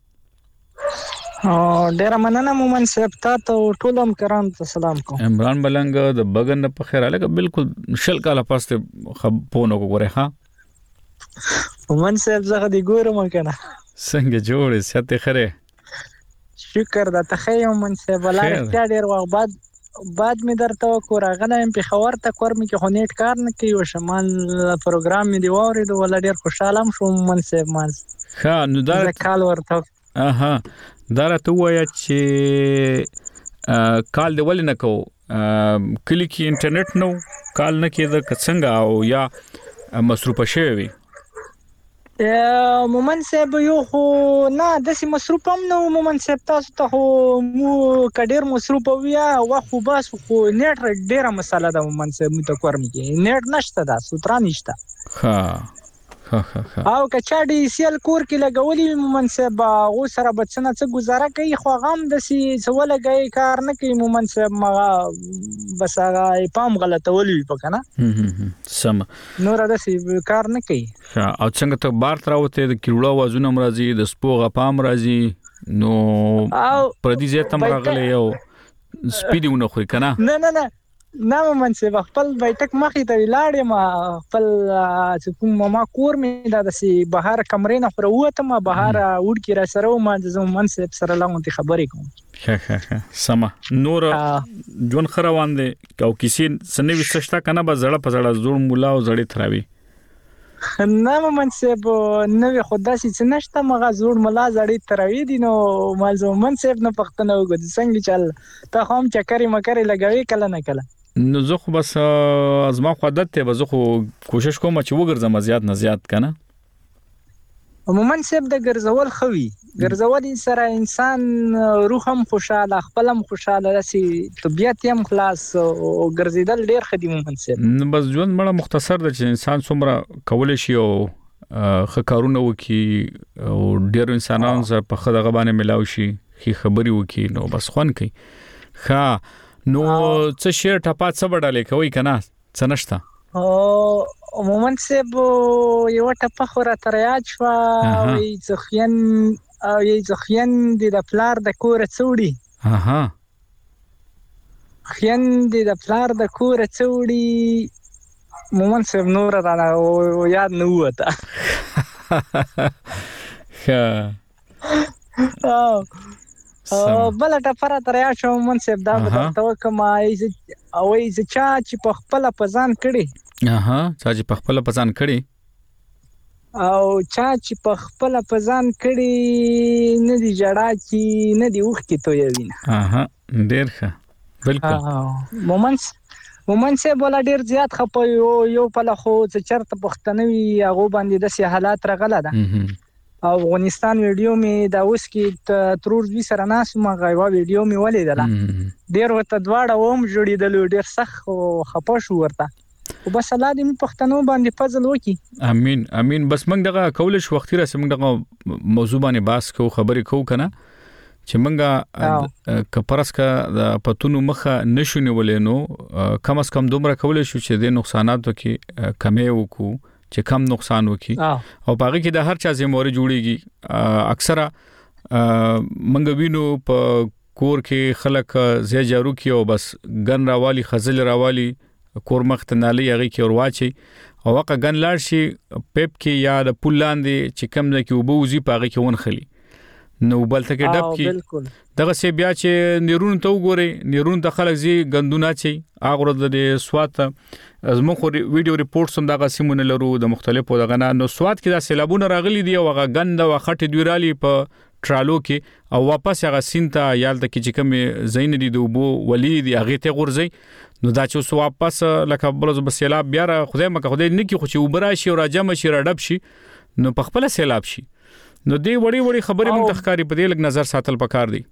ډیر مننه مومن صاحب تاسو ټولم کرام ته سلام کوم عمران بلنګ د بغن په خیر الګ بالکل شل کاله پاسته خپونه وګوره ها مومن صاحب زغه دی ګورم کنه څنګه جوړې سته خره شکر د تخیل مومن صاحب ولاره ډیر وخت بعد می درته وکړغنه په خبر ته کور می کې خونیټ کار نه کوي او شمال پروګرام می دی وورید ول ډیر خوشاله شوم مومن صاحب مان ها نو دا کال ورته دا راته وایي چې کال دی ولې نه کو کلی کې انټرنیټ نو کال نه کېده څنګه او یا مصروف شوی مومن صاحب یو خو نه داسې مصروف هم نو مومن صاحب تاسو ته مو کډیر مصروف ویا واخو بس خو نیټ ډیره مساله ده مومن صاحب مت کورم کې نیټ نشته دا سوترا نشته ها او کچا ډي سیل کور کې لګولې مومن صاحب او سره بچنه څه گزاره کوي خو غم د سي سوال غي کار نه کوي مومن صاحب ما بس هغه پام غلطه ولوي پکنه سم نور د سي کار نه کوي او څنګه ته بار تراوته د کیړو وازونه مرضی د سپوغه پام راځي نو پردي زه تم راغله یو سپیډونه خو کنه نه مومن صاحب خپل بیٹک مخې ته لاړې ما خپل چې کوم ما کور می دا د بهر کمرې نه پر وته ما بهر وډ کې را سره ما د مومن صاحب سره لاغونتي خبرې کوم سما نور جون خروان دي او کسی سنوي سشتا کنه به زړه په زړه زوړ مولا او زړې تراوي نه مومن صاحب نو خدا سي نشته مغه زوړ ملا زړې تراوي دي نو مال مومن صاحب نه پختنه وګد څنګه چل ته هم چکرې مکرې لګوي کله نه کله نو زه خو بس از ما خو عادت ته زه خو کوشش کوم چې وګرځم زیات نه زیات کنه مومن صاحب د ګرځول خوي ګرځول سره انسان روح هم خوشاله خپل هم خوشاله راسي طبيعت هم خلاص او ګرځیدل ډیر خدي مومن صاحب بس ژوند مړه مختصر د انسان څومره کول شي او خکارونه وکي او ډیر انسانان سره په خدغه باندې ملاوي شي خي خبري وکي نو بس خون کوي ها نو څه شیر ټپات څه وډالې کوي کنه څه نشته او مومن صاحب یو ټپه خو را تر یاد شو وی ځخین د پلار د کور څوړي خین د پلار د کور څوړي مومن صاحب نور را یاد نه وته. بل ټفره تر یا شو مومن صاحب دا ته کومه او ای چې په خپل پزان کړي چې په خپل پزان کړي او چې په خپل پزان کړي نه دی جړه چې نه دی وخت کې تو یوینه. ډیر ښه بالکل مومن صاحب ولا ډیر زیات خپو یو په لخوا چې چرته پښتنوي هغه باندې د حالات رغله ده. افغانستان ویډیو می دا اوس کې ترور دوی سره ناس ما غایوا ویډیو می ولیدله ډیر وته دواړه اوم جوړیدل ډیر سخت خپو شو ورته او بس الله دې پښتنو باندې فضل وکي. امين بس موږ دغه کول شو وختي را سم دغه موضوع باندې باس کو خبرې کو کنه چې موږ کپرس کا د پتونو مخه نشونه ولینو کم اس کم دومره کول شو چې د نقصاناتو کې کمې وکړو چې کم نقصان وکي او باغې کې د هر چا زموږ جوړيږي. اکثره منګ وینو په کور کې خلک زی جارو کې او بس ګن راوالي خزل راوالي کور مخ ته نالي هغه کې ورواچي او وقه ګن لاړ شي پپ کې یا د پولاندې چې کم نه کې وبوزي پاغه کې ونخلي نو بلته کې ډب کې دغه سی بیا چې نیرون ته وګوري نیرون ته خلک زی غندونه چي اغه د سوات ازمو خو ویډیو ریپورټ سم دغه سیمونه لرو د مختلفو دغه نو سوات کې د سیلابونه راغلي دی او هغه غند او خټې دویرالي په ټرالو کې او واپس هغه سینتا یالته کې چې کوم زین دي دوبو ولی دی هغه ته غورځي نو دا چې واپس لکه بل ز سیلاب بیا خدای مکه خدای نه کې خو چې وبراشي او راجم شي راډب شي نو په خپل سیلاب شي نو دی وړي خبرې مون تخکاری په دې لګ نظر ساتل پکار دی.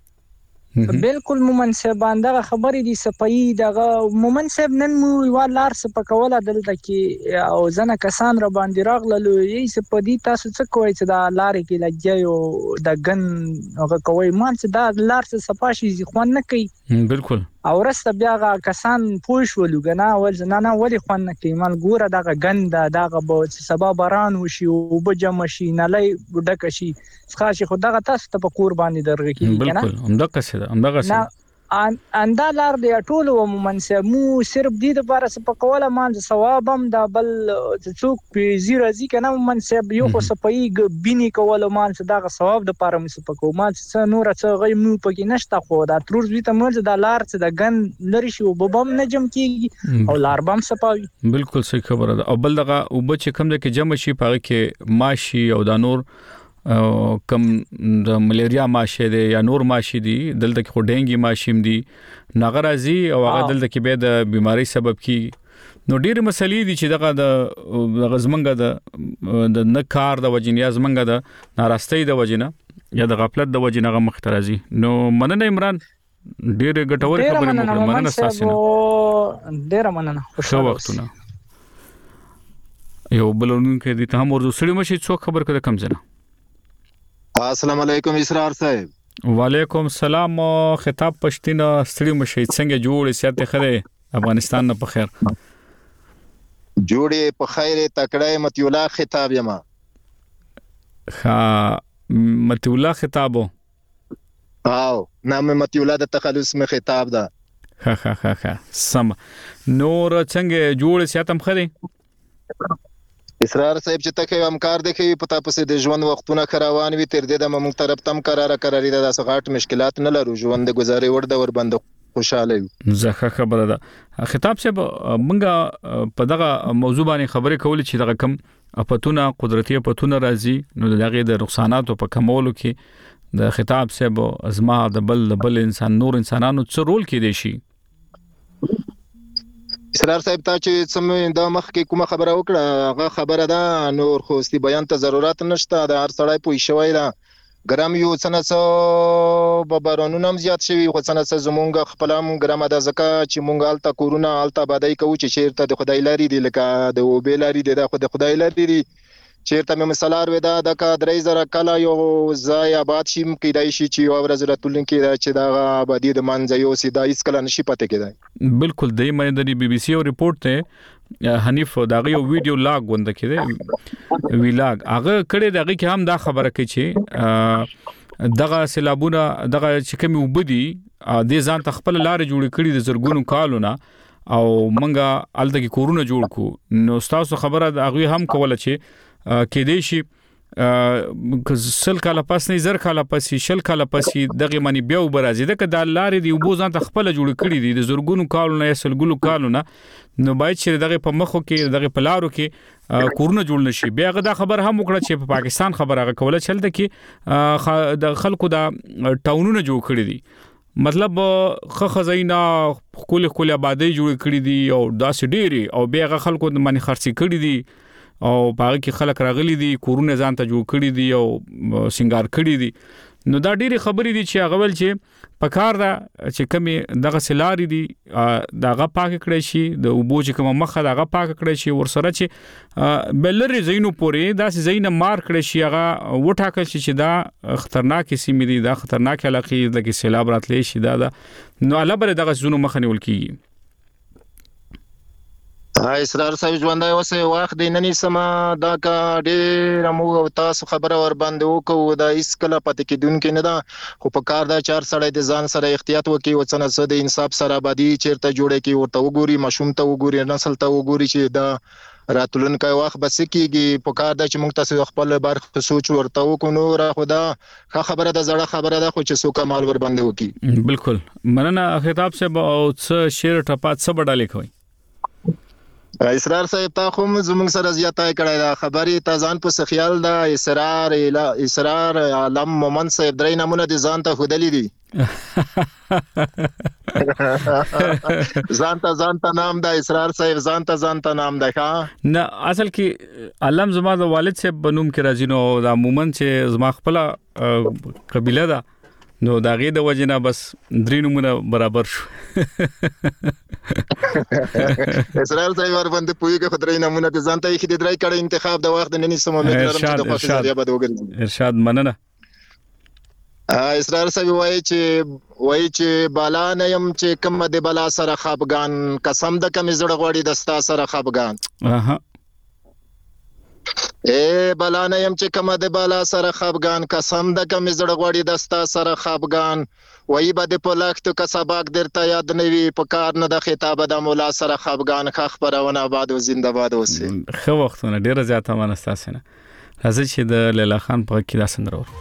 بالکل مومن صاحب باندې خبرې دي صفائی دغه مومن صاحب نن مو ولار سپکوله دلته کې او ځنه کسان را باندې راغلل یې سپدي تاسو څه کوی چې دا لارې کې لګیو د ګن هغه کوی مان چې دا لار څه صفاشي ځخوان نه کوي. بالکل او رسته بیا کسان پوښ ولګنا ول نه ولې خوان نه کوي مال ګوره دغه ګند دغه به سبب باران وشي او بجم شي نه لای ډک شي ښه خو دغه تاسو ته په کور باندې درغه کیږي کنه. بالکل همدغه څه اندا لار دی ټول مومن صاحب مو صرف دې لپاره سپکوله مان ثواب هم دا بل څوک په زیرا ځی کنه مومن صاحب یو خو صفای بینی کوله مان دغه ثواب د لپاره مې سپکو مان څه نور څه غي مو پکې نشته خو دا تروز وی ته مرز دا لار څه د ګن لری شو وبم نجم کیږي او لار بم سپاوي. بالکل صحیح خبره ده او بل دغه او بچ کم ده کې جمع شي پاره کې ماشي او دا نور کم د ملیریا ماشه دي یا نور ماشه دي دلته کې ډینګي ماشیم دي ناغرازي او هغه دلته کې به د بيماري سبب کی نو ډېر مسلې دي چې دغه د غزمنګ د نکار د وجنیا زمنګ د ناراستۍ د وجنه یا د غفلت د وجنه غ مخترازي نو مننه عمران ډېر ګټور خبره مو مننه تاسو ډېر مننه خوشو وختونه یو بلونو کې دي ته هم ورته سړی مشي څو خبر کړه کم ځنه. السلام علیکم اسرار صاحب. وعلیکم السلام خطاب پښتين ستړي مشي څنګه جوړ سیاست خره افغانستان نه په خیر جوړې په خیر تکړه متي الله خطاب یما متي الله خطابو او نام متي الله د تخلص می خطاب ده سم نور څنګه جوړ سیاست خره اسرار صاحب چې تکي همکار دي کوي پتا پسې د ژوند وختونه خروان وي تر دې د موږ طرف تم قراری د غاټ مشکلات نه لرو ژوند گزاري ور د ور بند خوشاله یو. زخه خبره ده خطاب صاحب موږ په دغه موضوع باندې خبرې کولې چې دغه کم اپتونه قدرتي اپتونه راځي نو دغه د نقصانات په کمولو کې د خطاب صاحب ازما د بل انسان نور انسانانو څه رول کې دي شي. اسرار صاحب ته چې سم د مخ کې کومه خبره وکړه هغه خبره ده نور خوستي بیان ته ضرورت نشته د هر سړی پوي شوی دا ګرام یو څنڅه ببرونو نم زیات شوی خو څنڅه زمونږ خپلم ګرام د زکه چې مونږ الته کورونا الته بدای کوي چې چیرته د خدای لاري دی لکه د وبې لاري دی د خدای لاري دی چیرته مې مثالار ودا د کا درې زره کلا یو ځای آباد شي کیدای شي چې یو ورځ راتلون کې دا چې دا آبادی د منځ یو سیدا هیڅ کله نشي پته کېدای. بالکل د بي بي سي او ریپورت ته حنیف داغه یو ویډیو لاګ وند کړي ویلاګ هغه کړي دغه کې هم دا خبره کوي چې دغه سیلابونه دغه چې کوم وبدي د ځان تخپل لار جوړ کړي د زرګونو کالونه او منګه الته کې کورونه جوړ کو نو تاسو خبره د هغه هم کوله چې کې دې شي سل کاله پس نه زر کاله پس شل کاله پس دغه معنی بیا وبرازي دغه د لارې دی وبو ځان ته خپل جوړ کړی دي د زورګونو کالونه یا سلګونو کالونه نو باید چې دغه په مخو کې دغه په لارو کې کورونه جوړ نشي بیا غدا خبر هم وکړه چې په پاکستان خبره کوله چلته کې د خلکو د ټاونونه جوړ کړی دي مطلب خزینا خپل آبادی جوړ کړی دي او داسې ډېری او بیا خلکو د منی خرڅي کړی دي او باغ کې خلک راغلي دي کورونه ځان ته جوړ کړی دي او سنگار کړی دي نو دا ډېری خبرې دي چې هغه ول چې پکار دا چې کمی دغه سلاري دي دغه پاک کړی شي د وبو چې کوم مخه دغه پاک کړی شي ورسره چې بلری زینو پورې دا زینه مار کړی شي هغه وټاکل شي چې دا خطرناک سیمې دي دا خطرناک علاقې د کې سیلاب راتلی شي دا نو علاوه دغه زونو مخه نیول کیږي اسرار صاحب ژوندای اوسه وخت د نننی سما دا کا ډیر مو تاسو خبره ور باندې وکړو دا هیڅ کله پاتې کیدون کې نه دا خو په کار دا 4 سړی د ځان سره احتیاط وکي او څنګه د انصاف سره آبادی چیرته جوړه کی ورته وګوري مشوم ته وګوري نسل ته وګوري چې دا راتلونکي وخت بس کیږي په کار دا چې موږ تاسو خپل برخه سوچ ورته وکړو را خدا خبره د زړه خبره ده خو چې سو کمال ور باندې وکي بالکل مننه خطاب سے او څه شعر ټپات څه بډاله کوي اسرار صاحب تا خو زموږ سره زیاته کړای دا خبري تا ځان په خیال دا اسرار عالم مومن صاحب درې نمونه دي ځان ته خودلی دي ځان ته نام دا اسرار صاحب ځان ته نام دا نه اصل کې علم زما د والد صاحب بنوم کې راځي نو دا مومن چې زما خپل قبيله ده نو دا غي د وجنه بس درې نمونه برابر شو اسرائیل ځای ور باندې پوي کې خدای نمونه د ځان ته یې د درای کړه انتخاب د وخت د نننی سمو امید لرم چې د خوښ ځای به وګرځي ارشاد مننه اسرائیل صاحب وایي چې بالا نه يم چې کوم د بالا سره خپګان قسم د کم زړه غوړي دستا سره خپګان بالا نه يم چې کوم د بالا سره خپګان قسم د کم زړه غوړي دستا سره خپګان وای بده په لخت کسباک درته یاد نوي په کار نه د خطاب د مولا سره خپګان خبرونه آباد او زنده باد اوسه خو وختونه ډیره زیاته منستاسنه راځي چې د لیلا خان په کې دا سندرو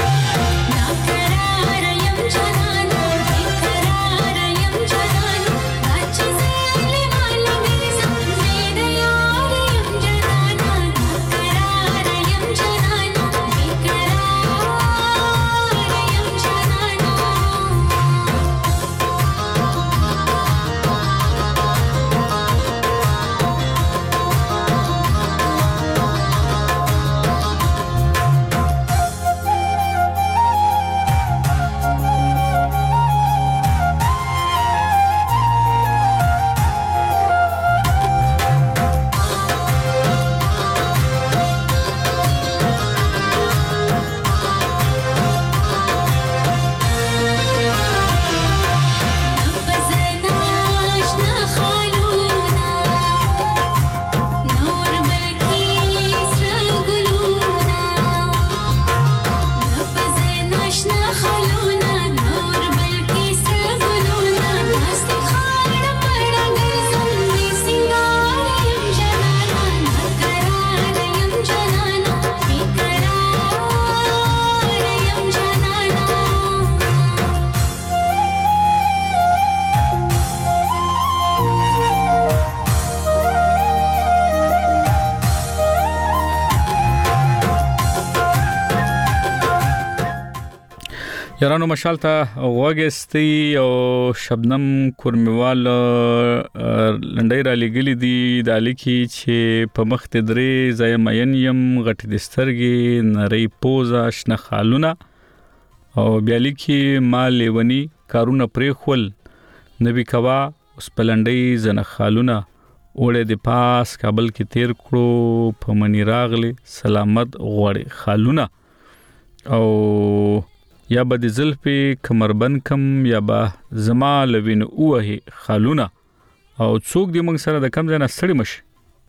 یارانو مشال ته وګستی او شبنم کورمیوال لنډای را لګلی دی د الیکی چې په مخ ته درې ځای مینیم غټ د سترګې نری پوزا شنه خالونه او بیا لیکي مال ونی کارونه پرې خول نبی کوا اوس پلنډي زنه خالونه اوړې د پاس کابل کې تیر کړو په منی راغلي سلامت غوړې خالونه او یا به د زلفې کمربند کم یا به زما لوین اوه خالونه او څوک دی موږ سره د کم ځای نه ستړي مشي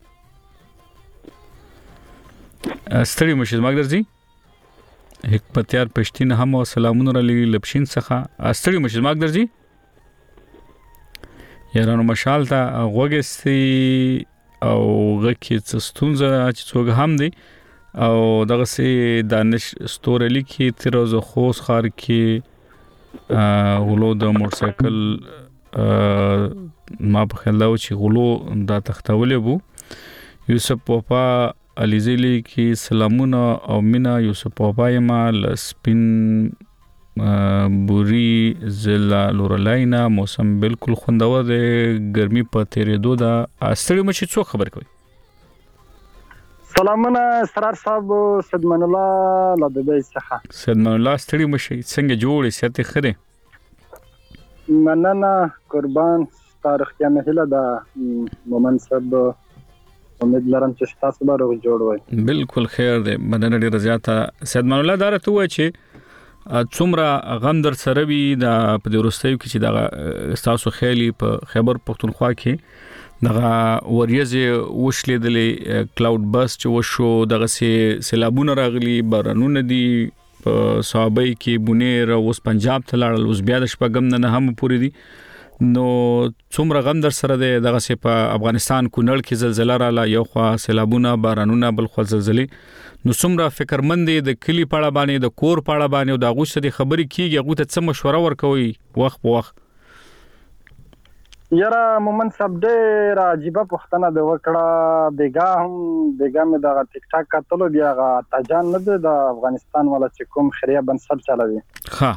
زما درځي حکمتیار پښتین هم او سلامونه را لګي لپشین څخه ستړي مشي زما درځي یارانو مشال ته غوګستی او غکې څستونزه چې څوګ هم دی او دغه سي دانش ستورلی کې تیروز خوس خار کې غلو د موټرسایکل ما په خیال دا چې غلو دا تختولې بو یوسف پوپا علیزلی کې سلامونه او مینا یوسف پوپا یما لسپین بوري زلا لورلاینا موسم بالکل خوندور دی ګرمي په تیرېدو دا ستړي مشي څو خبر کوي سلامونه سرار صاحب سدمن الله لدبي څخه سدمن الله ستړي مشي څنګه جوړې ساتي خره مننه قربان تاریخ کې مهله دا مومن صاحب امید لرم چې تاسو به روغ جوړ وای بالکل خیر دی مننه ډیر زیاته سدمن الله دارته و چې څومره غم در سره وي دا په دروستیو کې چې دا تاسو خېلی په خیبر پختونخوا کې دغه وریځ وشلیدلې کلاود بس چې وشو دغه سیلابونه راغلي بارانونه دي په صحابه کې بونیر اوس پنجاب ته لاړل اوس بیا د شپږم نه هم پوری دي نو څومره غم در سره دی دغه په افغانستان کونړ کې زلزلہ رااله یو خوا سیلابونه بارانونه بل خوا زلزلې نو څومره فکرمند دي د کلی پاړه باندې د کور پاړه باندې او د غوښته د خبرې کیږي هغه ته څه مشوره ورکوي وخت په وخت یاره مومن صاحب ډېر عجیب پوښتنه د وکړه بیګا مې د ټیک ټاک کتلو بیا غا تاجان نه د افغانستان ولا چې کوم خیریه بنسټ چلوي ها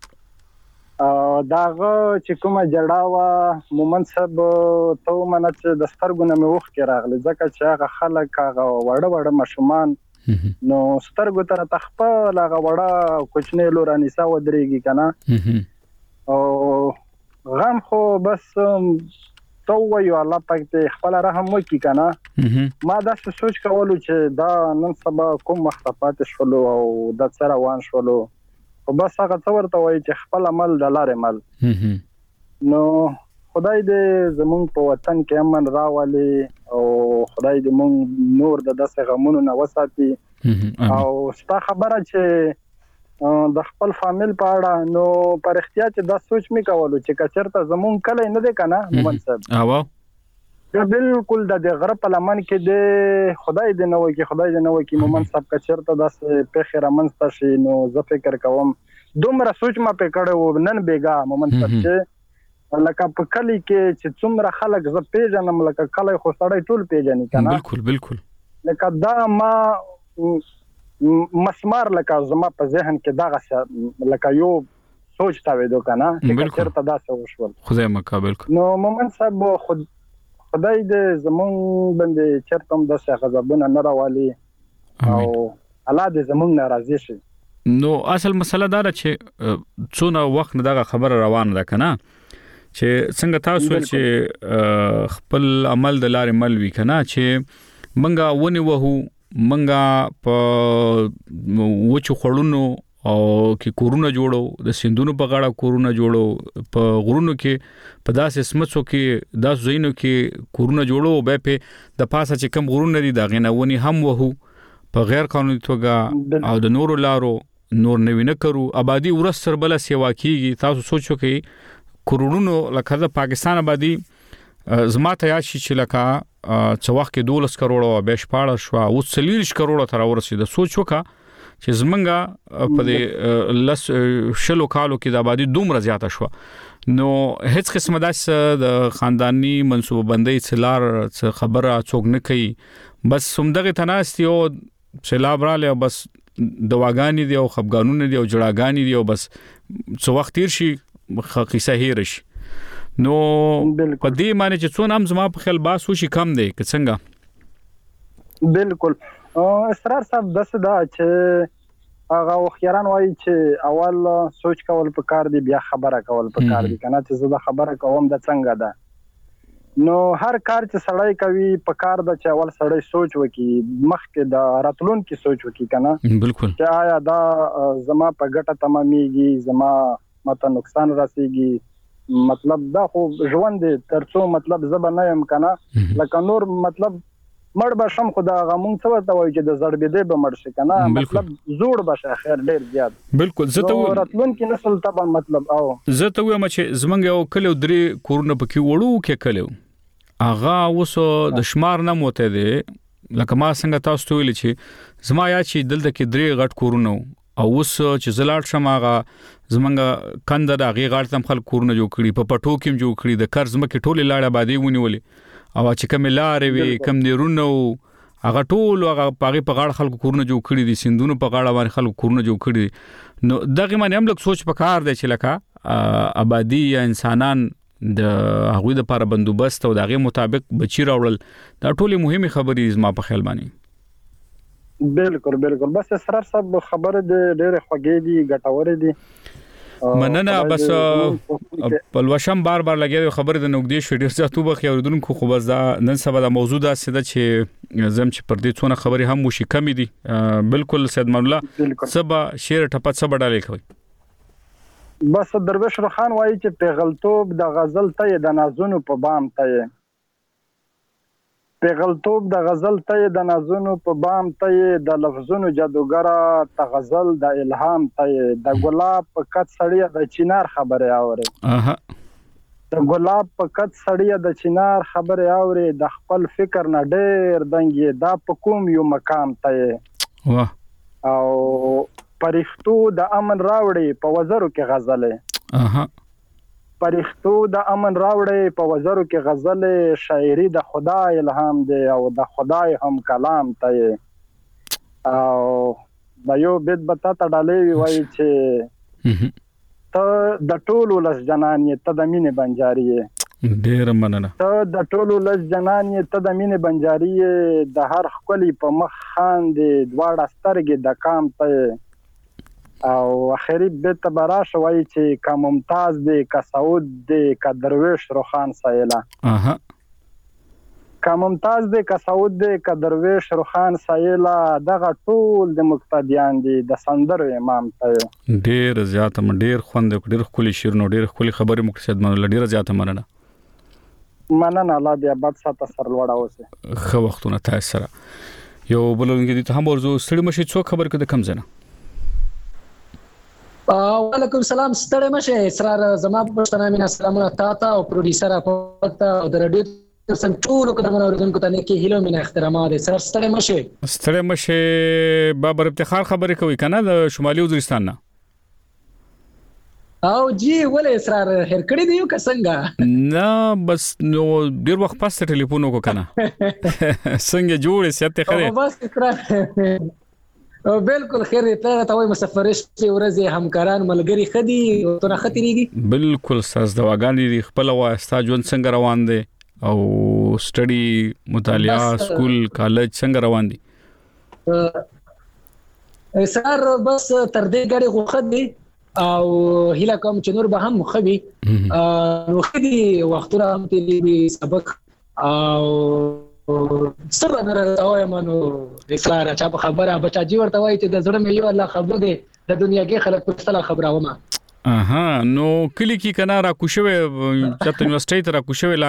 داغه چې کومه جړه وا مومن صاحب ته منه چې د سترګونه مې وخت کې راغلی ځکه چې هغه خلک هغه وړه مشومان نو سترګو تر تخپل هغه وړه کوچنی لورانی سا ودرېږي کنه او غم خو بس تو ویو الله پاک ته خپل رحم وکي کنه ما دا سوچ کولو چې دا نن سبا کوم مخطفات شولو او د سره وان شولو او بس هغه څورته وای چې خپل عمل د لارې مل نو خدای دې زمون په وطن کې امن راولي او خدای دې مون نور د داسې غمونو نه وساتي او ستا خبره چې د خپل فامیل په اړه نو پر احتیاط دا سوچ می کولو چې کچرته زمون کله نه ده کنه مومن صاحب بالکل د غره په لمن کې د خدای دې نو کې مومن صاحب کچرته د په خیره منځ شي نو زه فکر کوم دومره سوچ ما په کړو نن بیګا مومن صاحب چې لکه په کلی کې چې څومره خلک ز پیژنم لکه کله خو سړی ټول پیژني کنه بالکل لکه دا ما مسمار لکه زما په ذهن کې دغه لکه یو سوچ تاویدو کنه چې چیرته داسې وشول خدای مقابل نو مومن صاحب خدای دې زمون باندې چیرته هم داسې غضبونه نه راوالي او الله دې زمون ناراضي شي نو اصل مسله دا چې څونه وخت نه دغه خبر روان ده کنه چې څنګه تاسو چې خپل عمل د لارې مل وی کنه چې منګه ونی وهو منګه په وچو خړونو او کې کورونه جوړو د سیندونو په غاړه کورونه جوړو په غرونو کې په داسې سمڅو کې داسې زینو کې کورونه جوړو به په د پاسه چې کم غرونه دي دا غنونی هم وهو په غیر قانوني توګه او د نورو لارو نور نوینه کرو آبادی ورسره بل سیوا کیږي تاسو سوچو کې کورونو لکه د پاکستان آبادی زما ته یا شي چې لکه څو وخت کې 12 کروڑ او 14 شو او 40 کروڑ تر ورسېده سوچ وکړه چې زمونږه په دې لس شلو کالو کې د آبادی دومره زیاته شو نو هیڅ قسمه د خاندانی منصوبه بندي څلار خبره څوک نه کوي بس همدغه تناستي او سیلاب رااله بس دواګانی دی او خفګانونه دی او جړاګانی دی او بس څو وخت تیر شي قصه هیر شي نو په دې معنی چې څون هم زما په خیال باس وشي کم دی که څنګه بالکل اسرار صاحب داسې دا چې هغه وخیران وایي چې اول سوچ کول په کار دی بیا خبره کول په کار دی کنه چې زه د خبره کوم د څنګه ده نو هر کار چې سړی کوي په کار د چې اول سړی سوچ وکي مخکې د راتلون کې سوچ وکي کنه بالکل چې آیا دا زما په ګټه تمامېږي زما ماته نقصان رسېږي مطلب دا خو ژوند ترڅو مطلب زبر نه يم کنه لکه نور مطلب مړ به شم خو دا غمون څه ورته وایي چې د زړبېدې به مړ شي کنه مطلب زوړ بشه خیر ډیر زیات بالکل زه ته راتلونکي نسل طبعا مطلب او زه ته وایم چې زمونږ یو کلو درې کورونه پکې وړو کې کلو اغا اوسو د شمار نه موته دي لکه ما څنګه تاسو ته ویل چې زما یا چې دلته کې درې غټ کورونه او اوس چې زلاړ شم هغه زمونږ کندر هغه غاړه تم خلک کورونه جوړ کړي په پټو کې جوړ کړي د قرض مکه ټوله لاړه باندې ونیولې او چې کوم لارې وي کم دیرونه هغه ټول هغه په غاړه خلکو کورونه جوړ کړي دي سندونو په غاړه باندې خلکو کورونه جوړ کړي نو دغه باندې هم لږ سوچ پکار دی چې لکه آبادی یا انسانان د هغوی د لپاره بندوبست او دغه مطابق بچی راوړل دا ټولې مهمه خبرې زما په خیال باندې بالکل بس اسرار صاحب خبره د ډېر خوږې دي ګټورې دي مننه بس پلوشم بار لګي خبره د نوګدي شډیر ځاتو بخ اوردونکو خو بس دا نن سبا د موضوع دا سده چې زم چې پر دې څونه خبري هم وشي کمی دي بالکل سید مولا سبا شعر ټپه سبا ډالې کوي بس درویش خان وایي چې پیغلتوب د غزل ته د نازونو په بام ته پیغلتوب د غزل ته د نازونو په بام ته د لفظونو جادوګره ته غزل د الهام ته د ګلاب په کټ سړی د چینار خبره اوري د ګلاب په کټ سړی د چینار خبره اوري د خپل فکر نه ډېر دنګي دا په کوم یو مقام ته او پرښتو د امن راوړي په وزرو کې غزله پرښتو د امن راوړي په وزرو کې غزل شاعري د خدای الهام دی او د خدای هم کلام ته او د یو بیت بتا ته ډالې وایي چې ته د ټولو لس جنان یې ته د مینې بنجاري یې ډېر مننه ته د ټولو لس جنان یې ته د مینې بنجاري یې د هر ښکلي په مخ خاندې دواړه سترګې د کام ته او اخري بیت براش وایي چې کا ممتاز دی کا سعود دی کا درویش روخان سایلا کا ممتاز دی کا سعود دی کا درویش روخان سایلا دغه ټول د مقتدیان دي د سندرو امام ته ډېر زیات ډېر خوند ډېر خولي شیر نو ډېر خولي خبره مقصد منل ډېر زیات مننه الله دې آباد ساته سر لوړ اوسه خو وختونه تاسو سره یو بلونګي دي هم ورزو ستړي مشي څو خبر کده کم زنه وعلیکم السلام ستړی مشه اسرار زما پښتنه مینا سلامونه تاته او پروډوسر اپورته او د رادیو ټول کومه اوریدونکو ته کې هیلو مینا احترامات سر ستړی مشه بابر افتخار خبرې کوي کنه د شمالي وزیرستان نه او جی ولې اسرار هر کړی دی که څنګه نه بس نو ډیر وخت پاس ټلیفون وکړه کنه څنګه جوړې سیاته خره بس اسرار بالکل خیر ته ته وای مسافرش په ورځ همکاران ملګری خدي او تر خطرېږي بالکل ساز دواګان دي خپل واسطه ژوند څنګه روان دي او سټډي مطالعه سکول کالج څنګه روان دي سر بس تر دې غړي خو خدي او هله کوم چې نور به هم خبي نو خدي وختونه هم تلي سبق او سبا نه راوي منو اسرار چا په خبره بچا جی ورته وای چې د زړه مې یو الله خبر دی د دنیا کې خلک په ستله خبره ومه نو کلی کې کنه را کوشوي چته یونیورسيټي ته را کوشوي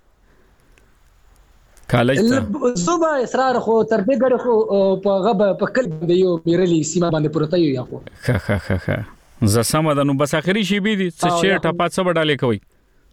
لاندې کالج ته زوبا اسرار خو تر دې غړي خو په غب په کل دی یو میرلی سیمه باندې پروت یو یا خو ز سمه نو بس اخري شي بي دي څه ټپا څه وډالې کوي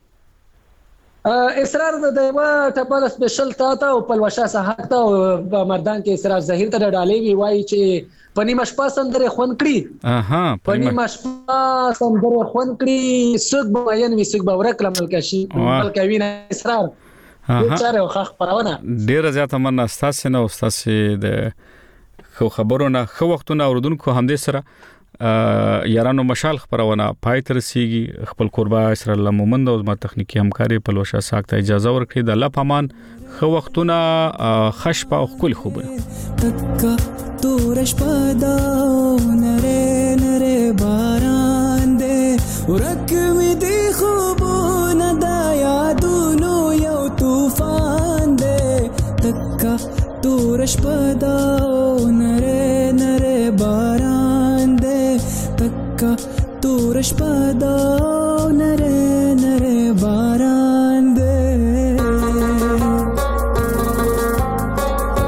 اسرار د دیوا ټپل سپیشل تا او پلوشا صحت او مردان کې اسرار ظاهر ته ډالې وی وای چې پنی مشپا سندره خون کړی پنی مشپا سندره خون کړی سګ بیان وی سګ باور کلمل کشي بلکې وینا اسرار چاره خخ پرونه ډیر زیاته من استاد نه استاد د خو خبرونه خو وختونه اوردونکو هم دې سره یارانو مشال خبرونه پای تر سیږي خپل قربا اسر الله مومند او ما تخنیکی همکاري په لوشه ساکته اجازه ورکړي د الله پامان خو وختونه خش په خپل خوبه تورش پدا نره نره باران دې ورک می دی خوبونه د یادونو یو طوفان دې تکا تورش پدا نره نره باران تکا تورش پدا نره نره باران دے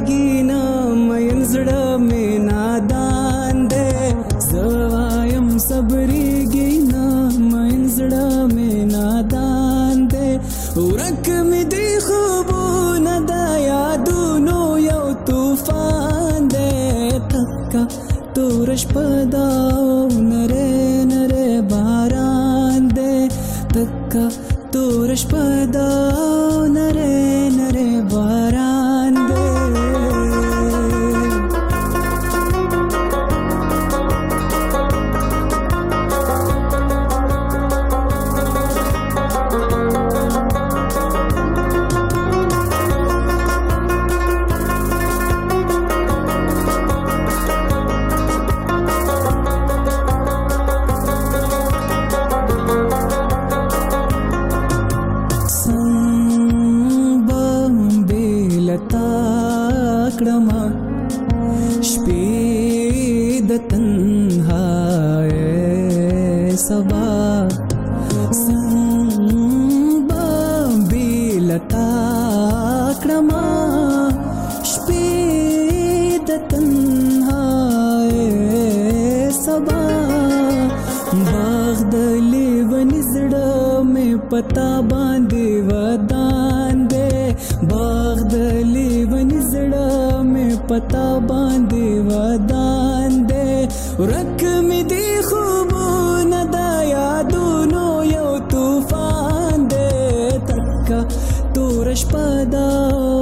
صبرېږي نه مین زړه مې نادان دی زه وایم صبرېږي نه مین زړه مې نادان دی ورک مې دی خوبونه د یادونو یو طوفان دی تکه تور شپه ده او نری نری باران دی تکه تور شپه ده او نری نری باران دی پتا باندې ودان دې باغ د لیونی زړه مې پتا باندې ودان دې ورک مې دی خوبونه د یادونو یو طوفان دې تکه تور شپه ده